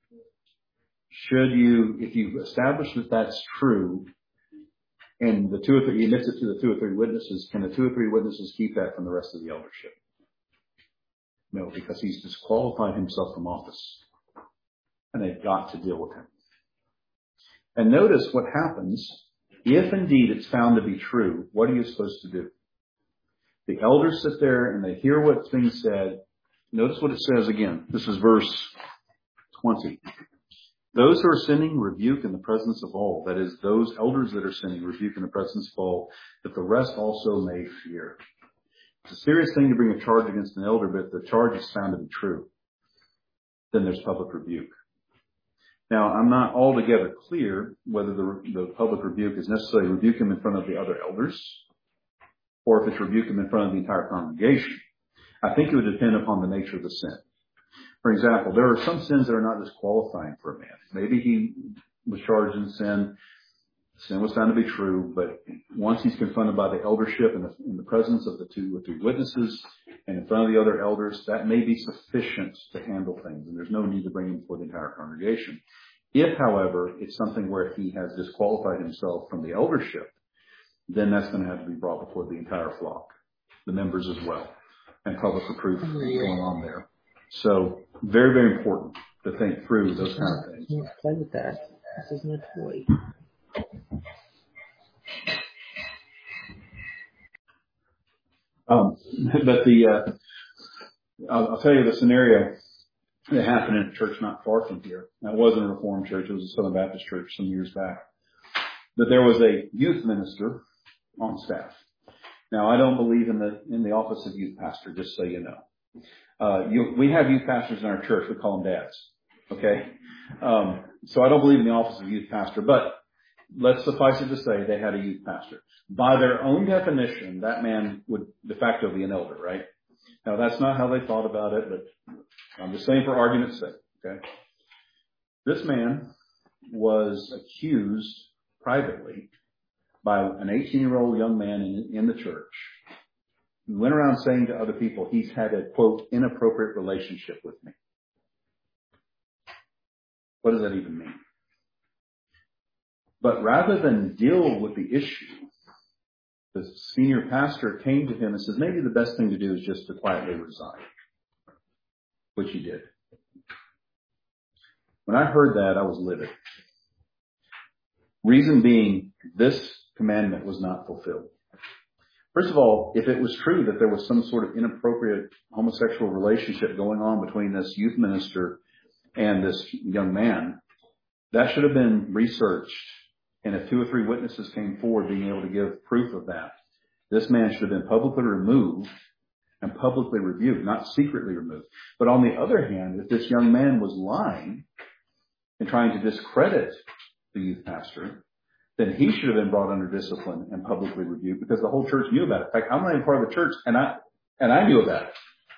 If you establish that that's true, and the two or three, he admits it to the two or three witnesses, can the two or three witnesses keep that from the rest of the eldership? No, because he's disqualified himself from office. And they've got to deal with him. And notice what happens if indeed it's found to be true. What are you supposed to do? The elders sit there and they hear what's being said. Notice what it says again. This is verse 20. Those who are sinning rebuke in the presence of all. That is, those elders that are sinning rebuke in the presence of all, that the rest also may fear. It's a serious thing to bring a charge against an elder, but if the charge is found to be true, then there's public rebuke. Now, I'm not altogether clear whether the public rebuke is necessarily rebuke him in front of the other elders, or if it's rebuke him in front of the entire congregation. I think it would depend upon the nature of the sin. For example, there are some sins that are not disqualifying for a man. Maybe he was charged in sin. Sin was found to be true, but once he's confronted by the eldership in the presence of the two or three witnesses and in front of the other elders, that may be sufficient to handle things, and there's no need to bring him before the entire congregation. If, however, it's something where he has disqualified himself from the eldership, then that's going to have to be brought before the entire flock. the members as well, and public reproof going on there. So very, very important to think through those kind of things. Can't play with that. This isn't a toy. I'll tell you the scenario that happened in a church not far from here. Now, it wasn't a Reformed church. It was a Southern Baptist church some years back. But there was a youth minister on staff. Now, I don't believe in the office of youth pastor, just so you know. We have youth pastors in our church. We call them dads. Okay? So I don't believe in the office of youth pastor, but let's suffice it to say they had a youth pastor. By their own definition, that man would de facto be an elder, right? Now, that's not how they thought about it, but I'm just saying for argument's sake, okay? This man was accused privately by an 18-year-old young man in the church who went around saying to other people he's had a, quote, inappropriate relationship with me. What does that even mean? But rather than deal with the issue, the senior pastor came to him and says, maybe the best thing to do is just to quietly resign, which he did. When I heard that, I was livid. Reason being, this commandment was not fulfilled. First of all, if it was true that there was some sort of inappropriate homosexual relationship going on between this youth minister and this young man, that should have been researched. And if 2 or 3 witnesses came forward being able to give proof of that, this man should have been publicly removed and publicly rebuked, not secretly removed. But on the other hand, if this young man was lying and trying to discredit the youth pastor, then he should have been brought under discipline and publicly rebuked because the whole church knew about it. In fact, I'm not even part of the church, and I knew about it.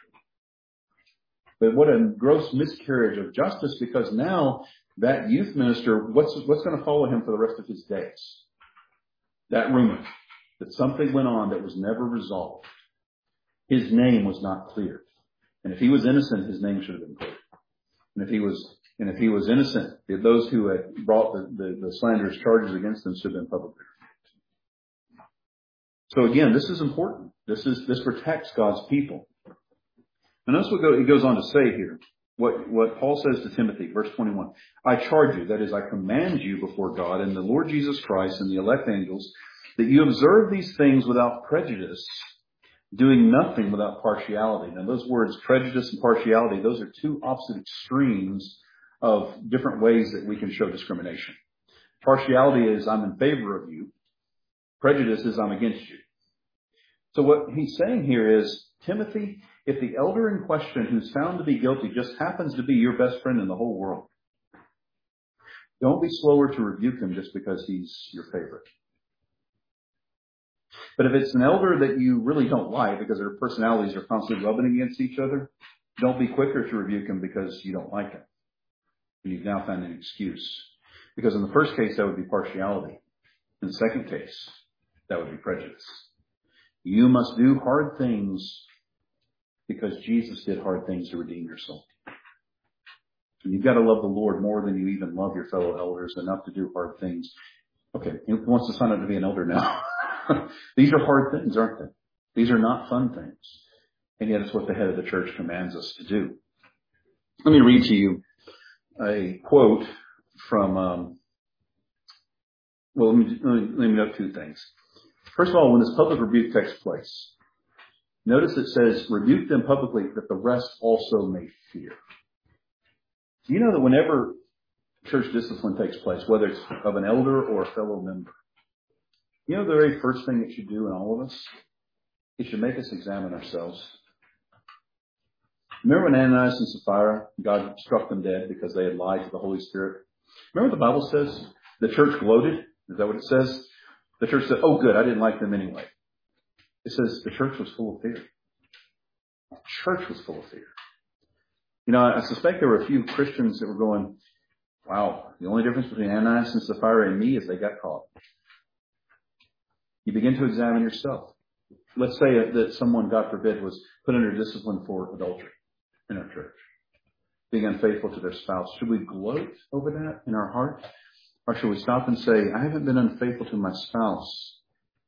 But what a gross miscarriage of justice, because now that youth minister, what's going to follow him for the rest of his days? That rumor that something went on that was never resolved. His name was not cleared. And if he was innocent, his name should have been cleared. And if he was innocent, those who had brought the slanderous charges against him should have been publicly removed. So again, this is important. This protects God's people. And that's what he goes on to say here. What Paul says to Timothy, verse 21. I charge you, that is, I command you before God and the Lord Jesus Christ and the elect angels, that you observe these things without prejudice, doing nothing without partiality. Now those words, prejudice and partiality, those are 2 opposite extremes of different ways that we can show discrimination. Partiality is I'm in favor of you. Prejudice is I'm against you. So what he's saying here is, Timothy, if the elder in question who's found to be guilty just happens to be your best friend in the whole world, don't be slower to rebuke him just because he's your favorite. But if it's an elder that you really don't like because their personalities are constantly rubbing against each other, don't be quicker to rebuke him because you don't like him. And you've now found an excuse. Because in the first case, that would be partiality. In the second case, that would be prejudice. You must do hard things because Jesus did hard things to redeem your soul. And you've got to love the Lord more than you even love your fellow elders, enough to do hard things. Okay, who wants to sign up to be an elder now? These are hard things, aren't they? These are not fun things. And yet it's what the head of the church commands us to do. Let me read to you a quote from, let me note 2 things. First of all, when this public rebuke takes place, notice it says, rebuke them publicly that the rest also may fear. Do you know that whenever church discipline takes place, whether it's of an elder or a fellow member, you know the very first thing it should do in all of us? It should make us examine ourselves. Remember when Ananias and Sapphira, God struck them dead because they had lied to the Holy Spirit? Remember what the Bible says? The church gloated. Is that what it says? The church said, oh good, I didn't like them anyway. It says the church was full of fear. The church was full of fear. You know, I suspect there were a few Christians that were going, wow, the only difference between Ananias and Sapphira and me is they got caught. You begin to examine yourself. Let's say that someone, God forbid, was put under discipline for adultery in our church, being unfaithful to their spouse. Should we gloat over that in our heart? Or should we stop and say, I haven't been unfaithful to my spouse,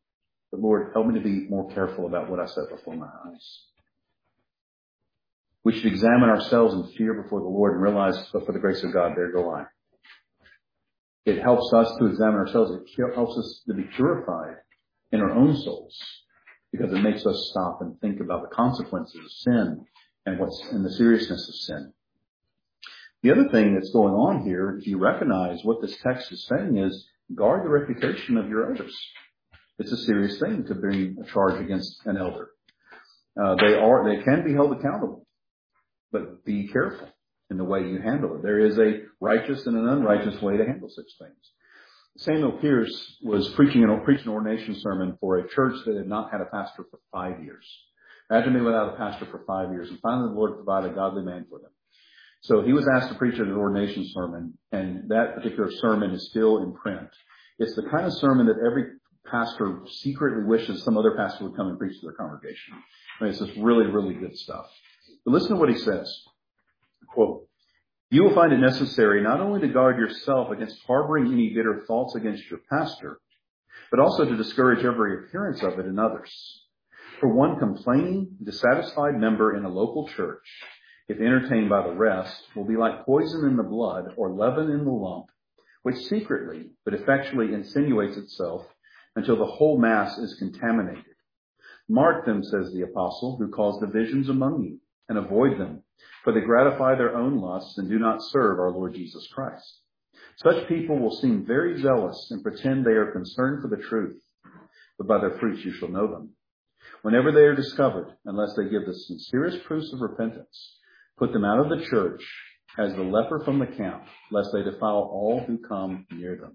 But Lord, help me to be more careful about what I set before my eyes. We should examine ourselves in fear before the Lord and realize, but for the grace of God, there go I. It helps us to examine ourselves. It helps us to be purified in our own souls because it makes us stop and think about the consequences of sin and the seriousness of sin. The other thing that's going on here, if you recognize what this text is saying, is guard the reputation of your elders. It's a serious thing to bring a charge against an elder. They can be held accountable, but be careful in the way you handle it. There is a righteous and an unrighteous way to handle such things. Samuel Pierce was preaching an ordination sermon for a church that had not had a pastor for 5 years. Imagine being without a pastor for 5 years, and finally the Lord provided a godly man for them. So he was asked to preach an ordination sermon, and that particular sermon is still in print. It's the kind of sermon that every pastor secretly wishes some other pastor would come and preach to their congregation. I mean, it's just really, really good stuff. But listen to what he says. Quote, "You will find it necessary not only to guard yourself against harboring any bitter thoughts against your pastor, but also to discourage every appearance of it in others. For one complaining, dissatisfied member in a local church, if entertained by the rest, will be like poison in the blood or leaven in the lump, which secretly but effectually insinuates itself until the whole mass is contaminated. Mark them, says the apostle, who cause divisions among you, and avoid them, for they gratify their own lusts and do not serve our Lord Jesus Christ. Such people will seem very zealous and pretend they are concerned for the truth, but by their fruits you shall know them. Whenever they are discovered, unless they give the sincerest proofs of repentance, put them out of the church as the leper from the camp, lest they defile all who come near them."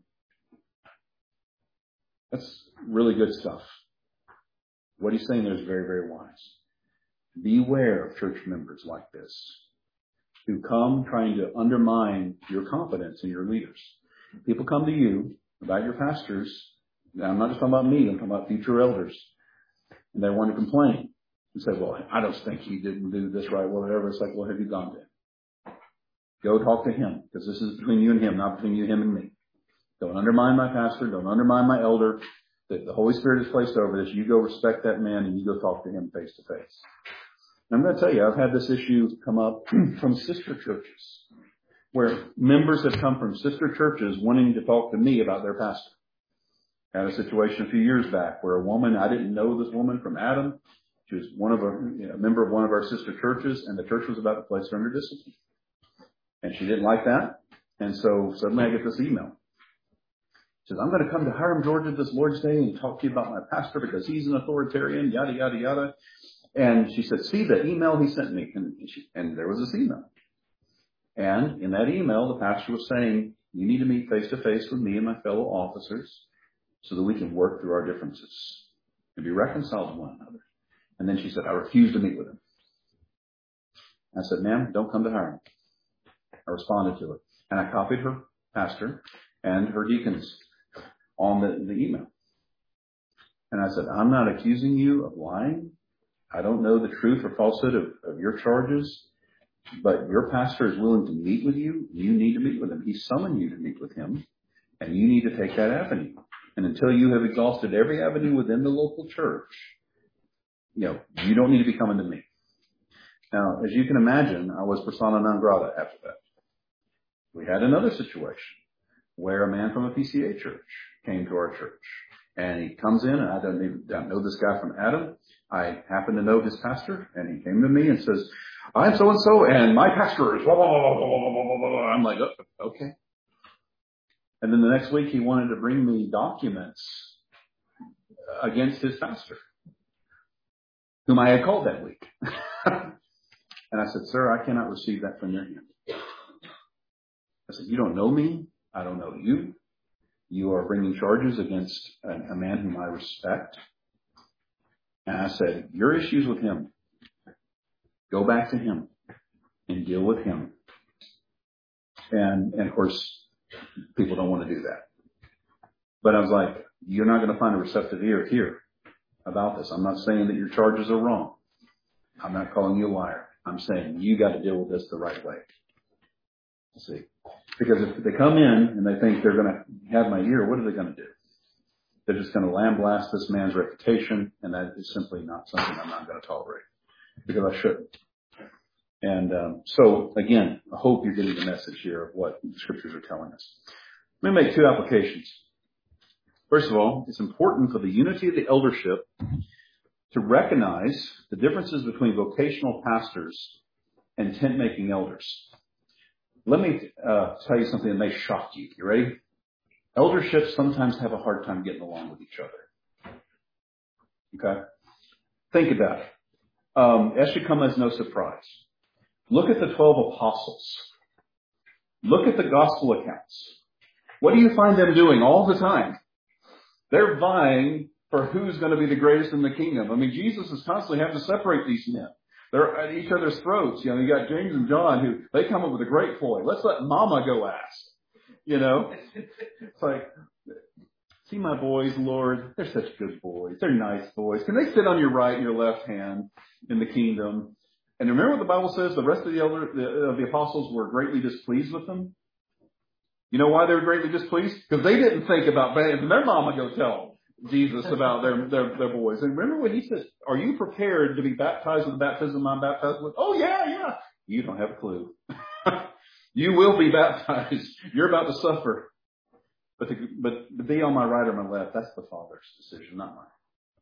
That's really good stuff. What he's saying there is very, very wise. Beware of church members like this who come trying to undermine your confidence in your leaders. People come to you about your pastors. Now, I'm not just talking about me. I'm talking about future elders. And they want to complain and say, well, I don't think he didn't do this right, whatever. It's like, well, have you gone to him? Go talk to him, because this is between you and him, not between you, him, and me. Don't undermine my pastor. Don't undermine my elder. The Holy Spirit is placed over this. You go respect that man and you go talk to him face to face. And I'm going to tell you, I've had this issue come up from sister churches, where members have come from sister churches wanting to talk to me about their pastor. I had a situation a few years back where a woman, I didn't know this woman from Adam. She was a member of one of our sister churches, and the church was about to place her under discipline. And she didn't like that. And so suddenly I get this email. She says, I'm going to come to Hiram, Georgia this Lord's Day and talk to you about my pastor because he's an authoritarian, yada, yada, yada. And she said, see the email he sent me. And there was this email. And in that email, the pastor was saying, you need to meet face to face with me and my fellow officers so that we can work through our differences and be reconciled to one another. And then she said, I refuse to meet with him. I said, ma'am, don't come to Hiram. I responded to her. And I copied her pastor and her deacons on the email. And I said, I'm not accusing you of lying. I don't know the truth or falsehood of your charges, but your pastor is willing to meet with you. You need to meet with him. He summoned you to meet with him, and you need to take that avenue. And until you have exhausted every avenue within the local church, you don't need to be coming to me. Now, as you can imagine, I was persona non grata after that. We had another situation where a man from a PCA church came to our church. And he comes in, and I don't know this guy from Adam. I happen to know his pastor, and he came to me and says, I'm so-and-so, and my pastor is blah, blah, blah, blah, blah, blah, blah. I'm like, oh, okay. And then the next week, he wanted to bring me documents against his pastor, whom I had called that week. And I said, sir, I cannot receive that from your hand. I said, you don't know me. I don't know you. You are bringing charges against a man whom I respect. And I said, your issues with him. Go back to him and deal with him. And of course, people don't want to do that. But I was like, you're not going to find a receptive ear here about this. I'm not saying that your charges are wrong. I'm not calling you a liar. I'm saying you got to deal with this the right way. See? Because if they come in and they think they're going to have my ear, what are they going to do? They're just going to lambaste this man's reputation, and that is simply not something I'm not going to tolerate, because I shouldn't. And so, again, I hope you're getting the message here of what the Scriptures are telling us. Let me make two applications. First of all, it's important for the unity of the eldership to recognize the differences between vocational pastors and tent-making elders. Let me tell you something that may shock you. You ready? Elderships sometimes have a hard time getting along with each other. Okay? Think about it. That should come as no surprise. Look at the 12 apostles. Look at the gospel accounts. What do you find them doing all the time? They're vying for who's going to be the greatest in the kingdom. I mean, Jesus is constantly having to separate these men. They're at each other's throats. You know, you got James and John who, they come up with a great ploy. Let's let Mama go ask. You know? It's like, see my boys, Lord, they're such good boys. They're nice boys. Can they sit on your right and your left hand in the kingdom? And remember what the Bible says? The rest of the apostles were greatly displeased with them. You know why they were greatly displeased? Because they didn't think about having their mama go tell Jesus about their boys. And remember when he says, are you prepared to be baptized with the baptism I'm baptized with? Oh, yeah. You don't have a clue. You will be baptized. You're about to suffer. But to be on my right or my left, that's the Father's decision, not mine.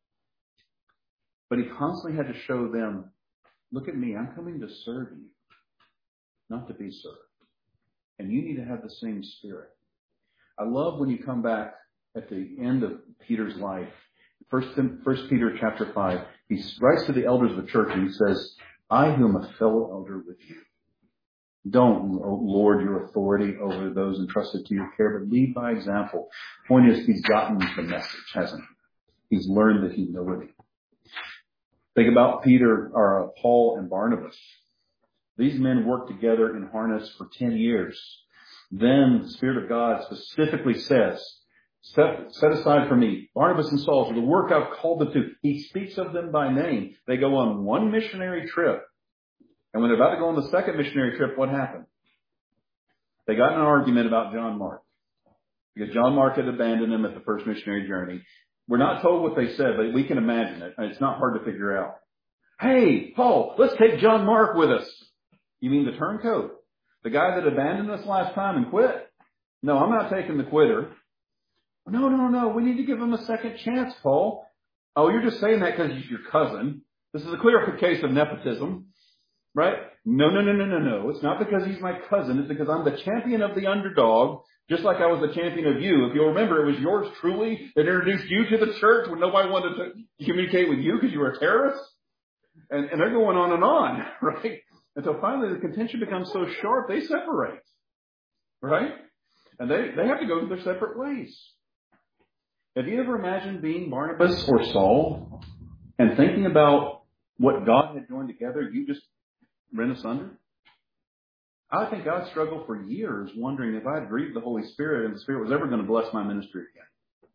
But he constantly had to show them, look at me, I'm coming to serve you, not to be served. And you need to have the same spirit. I love when you come back at the end of Peter's life, First Peter chapter 5, he writes to the elders of the church and he says, I who am a fellow elder with you. Don't lord your authority over those entrusted to your care, but lead by example. Point is, he's gotten the message, hasn't he? He's learned the humility. Think about Paul and Barnabas. These men worked together in harness for 10 years. Then the Spirit of God specifically says, set aside for me Barnabas and Saul for the work I've called them to. He speaks of them by name. They go on one missionary trip. And when they're about to go on the second missionary trip, what happened? They got in an argument about John Mark. Because John Mark had abandoned them at the first missionary journey. We're not told what they said, but we can imagine it. It's not hard to figure out. Hey, Paul, let's take John Mark with us. You mean the turncoat? The guy that abandoned us last time and quit? No, I'm not taking the quitter. No. We need to give him a second chance, Paul. Oh, you're just saying that because he's your cousin. This is a clear case of nepotism. Right? No. It's not because he's my cousin. It's because I'm the champion of the underdog, just like I was the champion of you. If you'll remember, it was yours truly that introduced you to the church when nobody wanted to communicate with you because you were a terrorist. And they're going on, right? Until finally the contention becomes so sharp, they separate. Right? And they have to go their separate ways. Have you ever imagined being Barnabas or Saul and thinking about what God had joined together, you just rent asunder? I think I struggled for years wondering if I had grieved the Holy Spirit and the Spirit was ever going to bless my ministry again.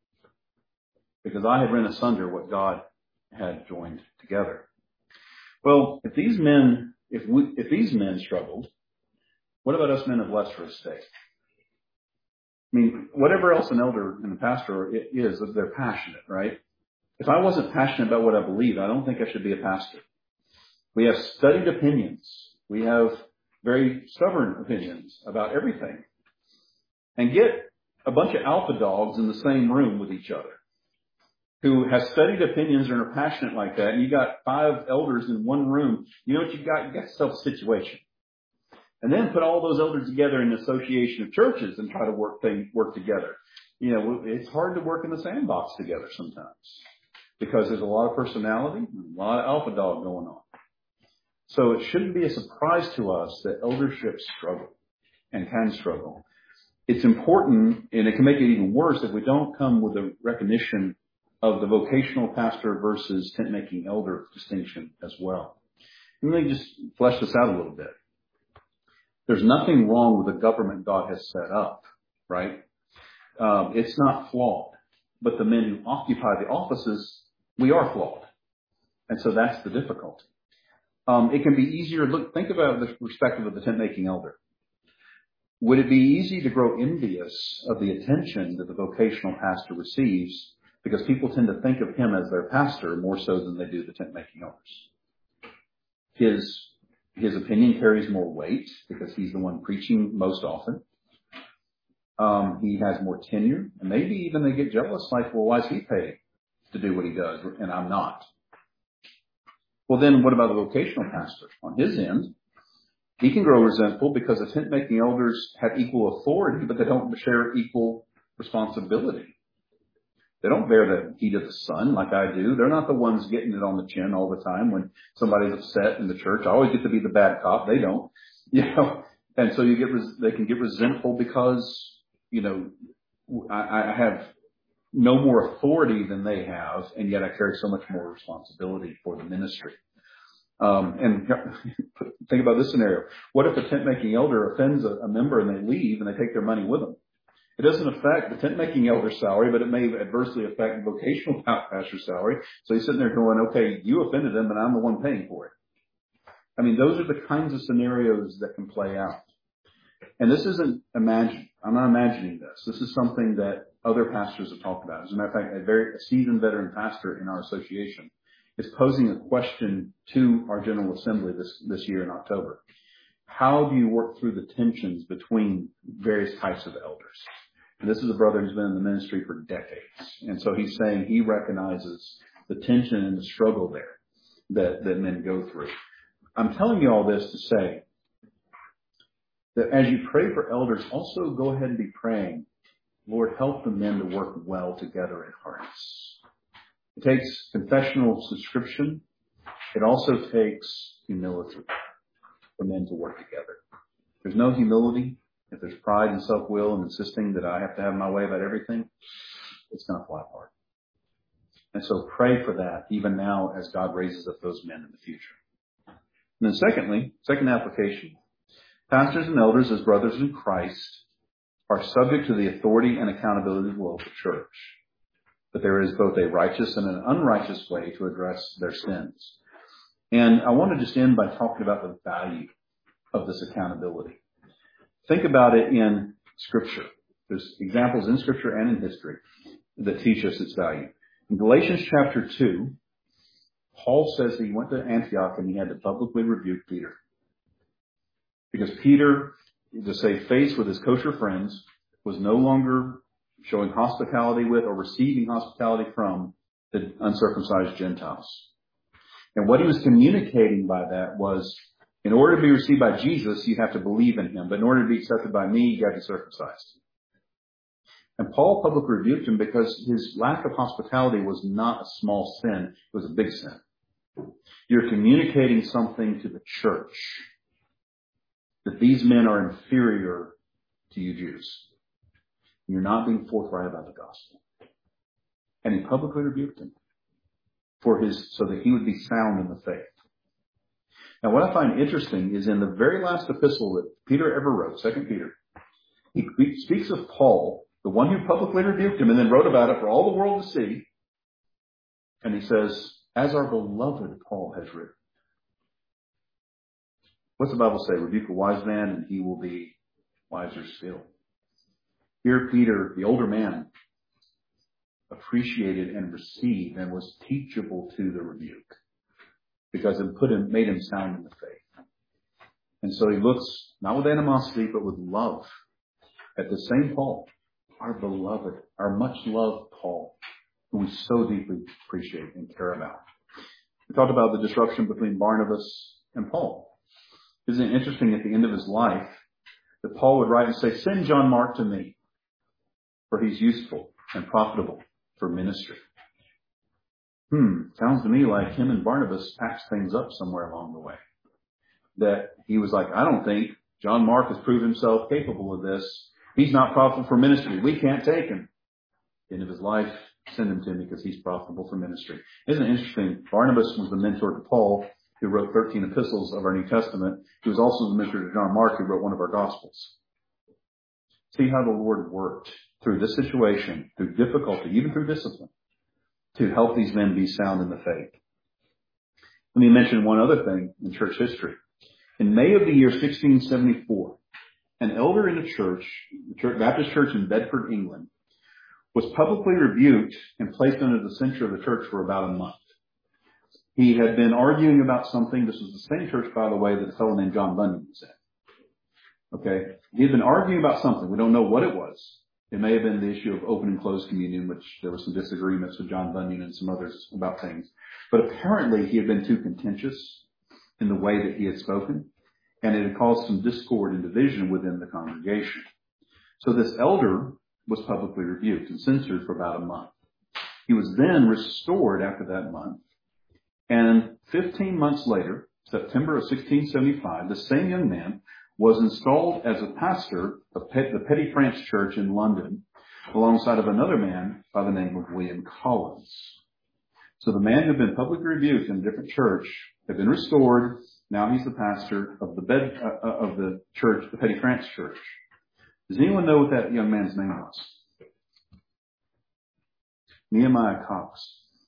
Because I had rent asunder what God had joined together. Well, if these men struggled, what about us men of lesser estate? I mean, whatever else an elder and a pastor is, they're passionate, right? If I wasn't passionate about what I believe, I don't think I should be a pastor. We have studied opinions. We have very stubborn opinions about everything. And get a bunch of alpha dogs in the same room with each other who have studied opinions and are passionate like that. And you got 5 elders in one room. You know what you got? You got yourself a situation. And then put all those elders together in an association of churches and try to work together. You know, it's hard to work in the sandbox together sometimes because there's a lot of personality and a lot of alpha dog going on. So it shouldn't be a surprise to us that eldership struggle and can struggle. It's important, and it can make it even worse if we don't come with a recognition of the vocational pastor versus tent-making elder distinction as well. And let me just flesh this out a little bit. There's nothing wrong with the government God has set up, right? It's not flawed. But the men who occupy the offices, we are flawed. And so that's the difficulty. It can be easier. Think about the perspective of the tent-making elder. Would it be easy to grow envious of the attention that the vocational pastor receives because people tend to think of him as their pastor more so than they do the tent-making elders. His opinion carries more weight because he's the one preaching most often. He has more tenure, and maybe even they get jealous, like, well, why is he paid to do what he does and I'm not? Well, then what about the vocational pastor? On his end, he can grow resentful because the tent-making elders have equal authority, but they don't share equal responsibility. They don't bear the heat of the sun like I do. They're not the ones getting it on the chin all the time when somebody's upset in the church. I always get to be the bad cop. They don't, And so they can get resentful because, I have no more authority than they have, and yet I carry so much more responsibility for the ministry. And think about this scenario. What if a tent-making elder offends a member and they leave and they take their money with them? It doesn't affect the tent-making elder's salary, but it may adversely affect the vocational pastor's salary. So he's sitting there going, okay, you offended him and I'm the one paying for it. I mean, those are the kinds of scenarios that can play out. And this isn't imagined. I'm not imagining this. This is something that other pastors have talked about. As a matter of fact, a seasoned veteran pastor in our association is posing a question to our General Assembly this year in October. How do you work through the tensions between various types of elders? And this is a brother who's been in the ministry for decades. And so he's saying he recognizes the tension and the struggle there that men go through. I'm telling you all this to say that as you pray for elders, also go ahead and be praying, Lord, help the men to work well together in harness. It takes confessional subscription. It also takes humility for men to work together. There's no humility. If there's pride and self-will and insisting that I have to have my way about everything, it's going to fly apart. And so pray for that even now as God raises up those men in the future. And then secondly, second application, pastors and elders as brothers in Christ are subject to the authority and accountability of the local church. But there is both a righteous and an unrighteous way to address their sins. And I want to just end by talking about the value of this accountability. Think about it in Scripture. There's examples in Scripture and in history that teach us its value. In Galatians chapter 2, Paul says that he went to Antioch and he had to publicly rebuke Peter. Because Peter, to save face with his kosher friends, was no longer showing hospitality with or receiving hospitality from the uncircumcised Gentiles. And what he was communicating by that was, in order to be received by Jesus, you have to believe in him. But in order to be accepted by me, you got to be circumcised. And Paul publicly rebuked him because his lack of hospitality was not a small sin. It was a big sin. You're communicating something to the church that these men are inferior to you Jews. You're not being forthright about the gospel. And he publicly rebuked him so that he would be sound in the faith. Now, what I find interesting is in the very last epistle that Peter ever wrote, 2 Peter, he speaks of Paul, the one who publicly rebuked him and then wrote about it for all the world to see. And he says, as our beloved Paul has written. What's the Bible say? Rebuke a wise man and he will be wiser still. Here Peter, the older man, appreciated and received and was teachable to the rebuke because it made him sound in the faith. And so he looks, not with animosity, but with love at the same Paul, our beloved, our much loved Paul, who we so deeply appreciate and care about. We talked about the disruption between Barnabas and Paul. Isn't it interesting at the end of his life that Paul would write and say, send John Mark to me, for he's useful and profitable for ministry. Sounds to me like him and Barnabas patched things up somewhere along the way. That he was like, I don't think John Mark has proved himself capable of this. He's not profitable for ministry. We can't take him. At the end of his life, send him to me because he's profitable for ministry. Isn't it interesting? Barnabas was the mentor to Paul, who wrote 13 epistles of our New Testament. He was also the mentor to John Mark, who wrote one of our Gospels. See how the Lord worked through this situation, through difficulty, even through discipline, to help these men be sound in the faith. Let me mention one other thing in church history. In May of the year 1674, an elder in a church, the Baptist church in Bedford, England, was publicly rebuked and placed under the censure of the church for about a month. He had been arguing about something. This was the same church, by the way, that a fellow named John Bunyan was in. Okay? He had been arguing about something. We don't know what it was. It may have been the issue of open and closed communion, which there were some disagreements with John Bunyan and some others about things. But apparently he had been too contentious in the way that he had spoken, and it had caused some discord and division within the congregation. So this elder was publicly rebuked and censored for about a month. He was then restored after that month. And 15 months later, September of 1675, the same young man was installed as a pastor of the Petty France Church in London, alongside of another man by the name of William Collins. So the man who had been publicly rebuked in a different church had been restored. Now he's the pastor of the church, the Petty France Church. Does anyone know what that young man's name was? Nehemiah Cox.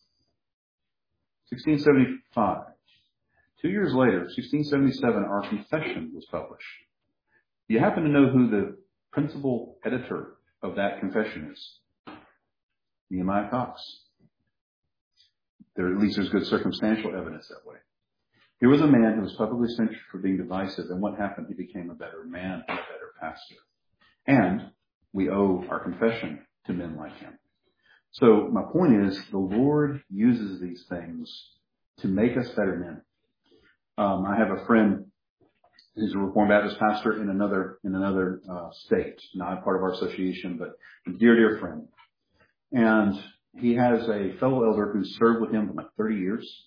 1675. 2 years later, 1677, our confession was published. Do you happen to know who the principal editor of that confession is? Nehemiah Cox. At least there's good circumstantial evidence that way. Here was a man who was publicly censured for being divisive, and what happened? He became a better man and a better pastor. And we owe our confession to men like him. So my point is, the Lord uses these things to make us better men. I have a friend who's a Reformed Baptist pastor in another state, not part of our association, but a dear friend. And he has a fellow elder who served with him for like 30 years.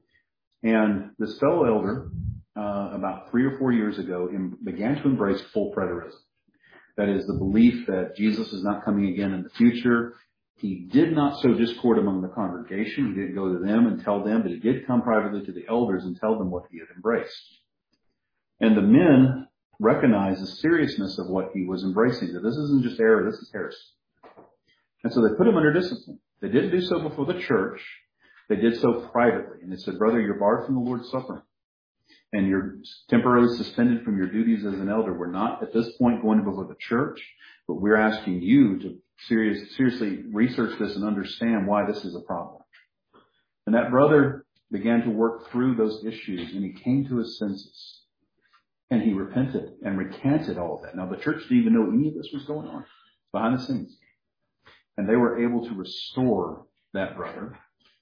And this fellow elder, about 3 or 4 years ago, began to embrace full preterism. That is, the belief that Jesus is not coming again in the future. He did not sow discord among the congregation. He didn't go to them and tell them, but he did come privately to the elders and tell them what he had embraced. And the men recognized the seriousness of what he was embracing, that this isn't just error, this is heresy. And so they put him under discipline. They didn't do so before the church. They did so privately. And they said, brother, you're barred from the Lord's Supper. And you're temporarily suspended from your duties as an elder. We're not at this point going before the church, but we're asking you to seriously research this and understand why this is a problem. And that brother began to work through those issues, and he came to his senses. And he repented and recanted all of that. Now, the church didn't even know any of this was going on behind the scenes. And they were able to restore that brother.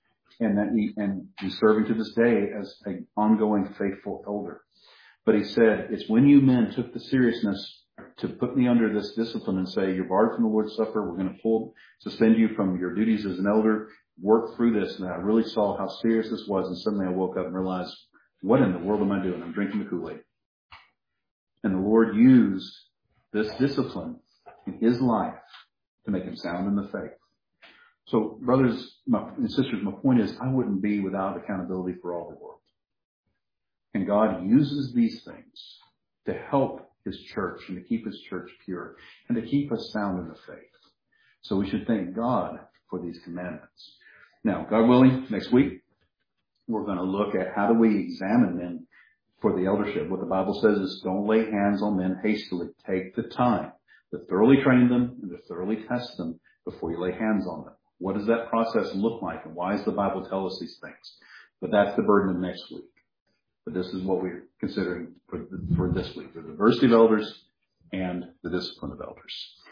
And he's serving to this day as an ongoing faithful elder. But he said, it's when you men took the seriousness to put me under this discipline and say, you're barred from the Lord's Supper, we're going to suspend you from your duties as an elder, work through this. And I really saw how serious this was. And suddenly I woke up and realized, what in the world am I doing? I'm drinking the Kool-Aid. And the Lord used this discipline in his life to make him sound in the faith. So, brothers and sisters, my point is, I wouldn't be without accountability for all the world. And God uses these things to help his church and to keep his church pure and to keep us sound in the faith. So we should thank God for these commandments. Now, God willing, next week, we're going to look at how do we examine men for the eldership. What the Bible says is don't lay hands on men hastily. Take the time to thoroughly train them and to thoroughly test them before you lay hands on them. What does that process look like, and why does the Bible tell us these things? But that's the burden of next week. But this is what we're considering for this week, the diversity of elders and the discipline of elders.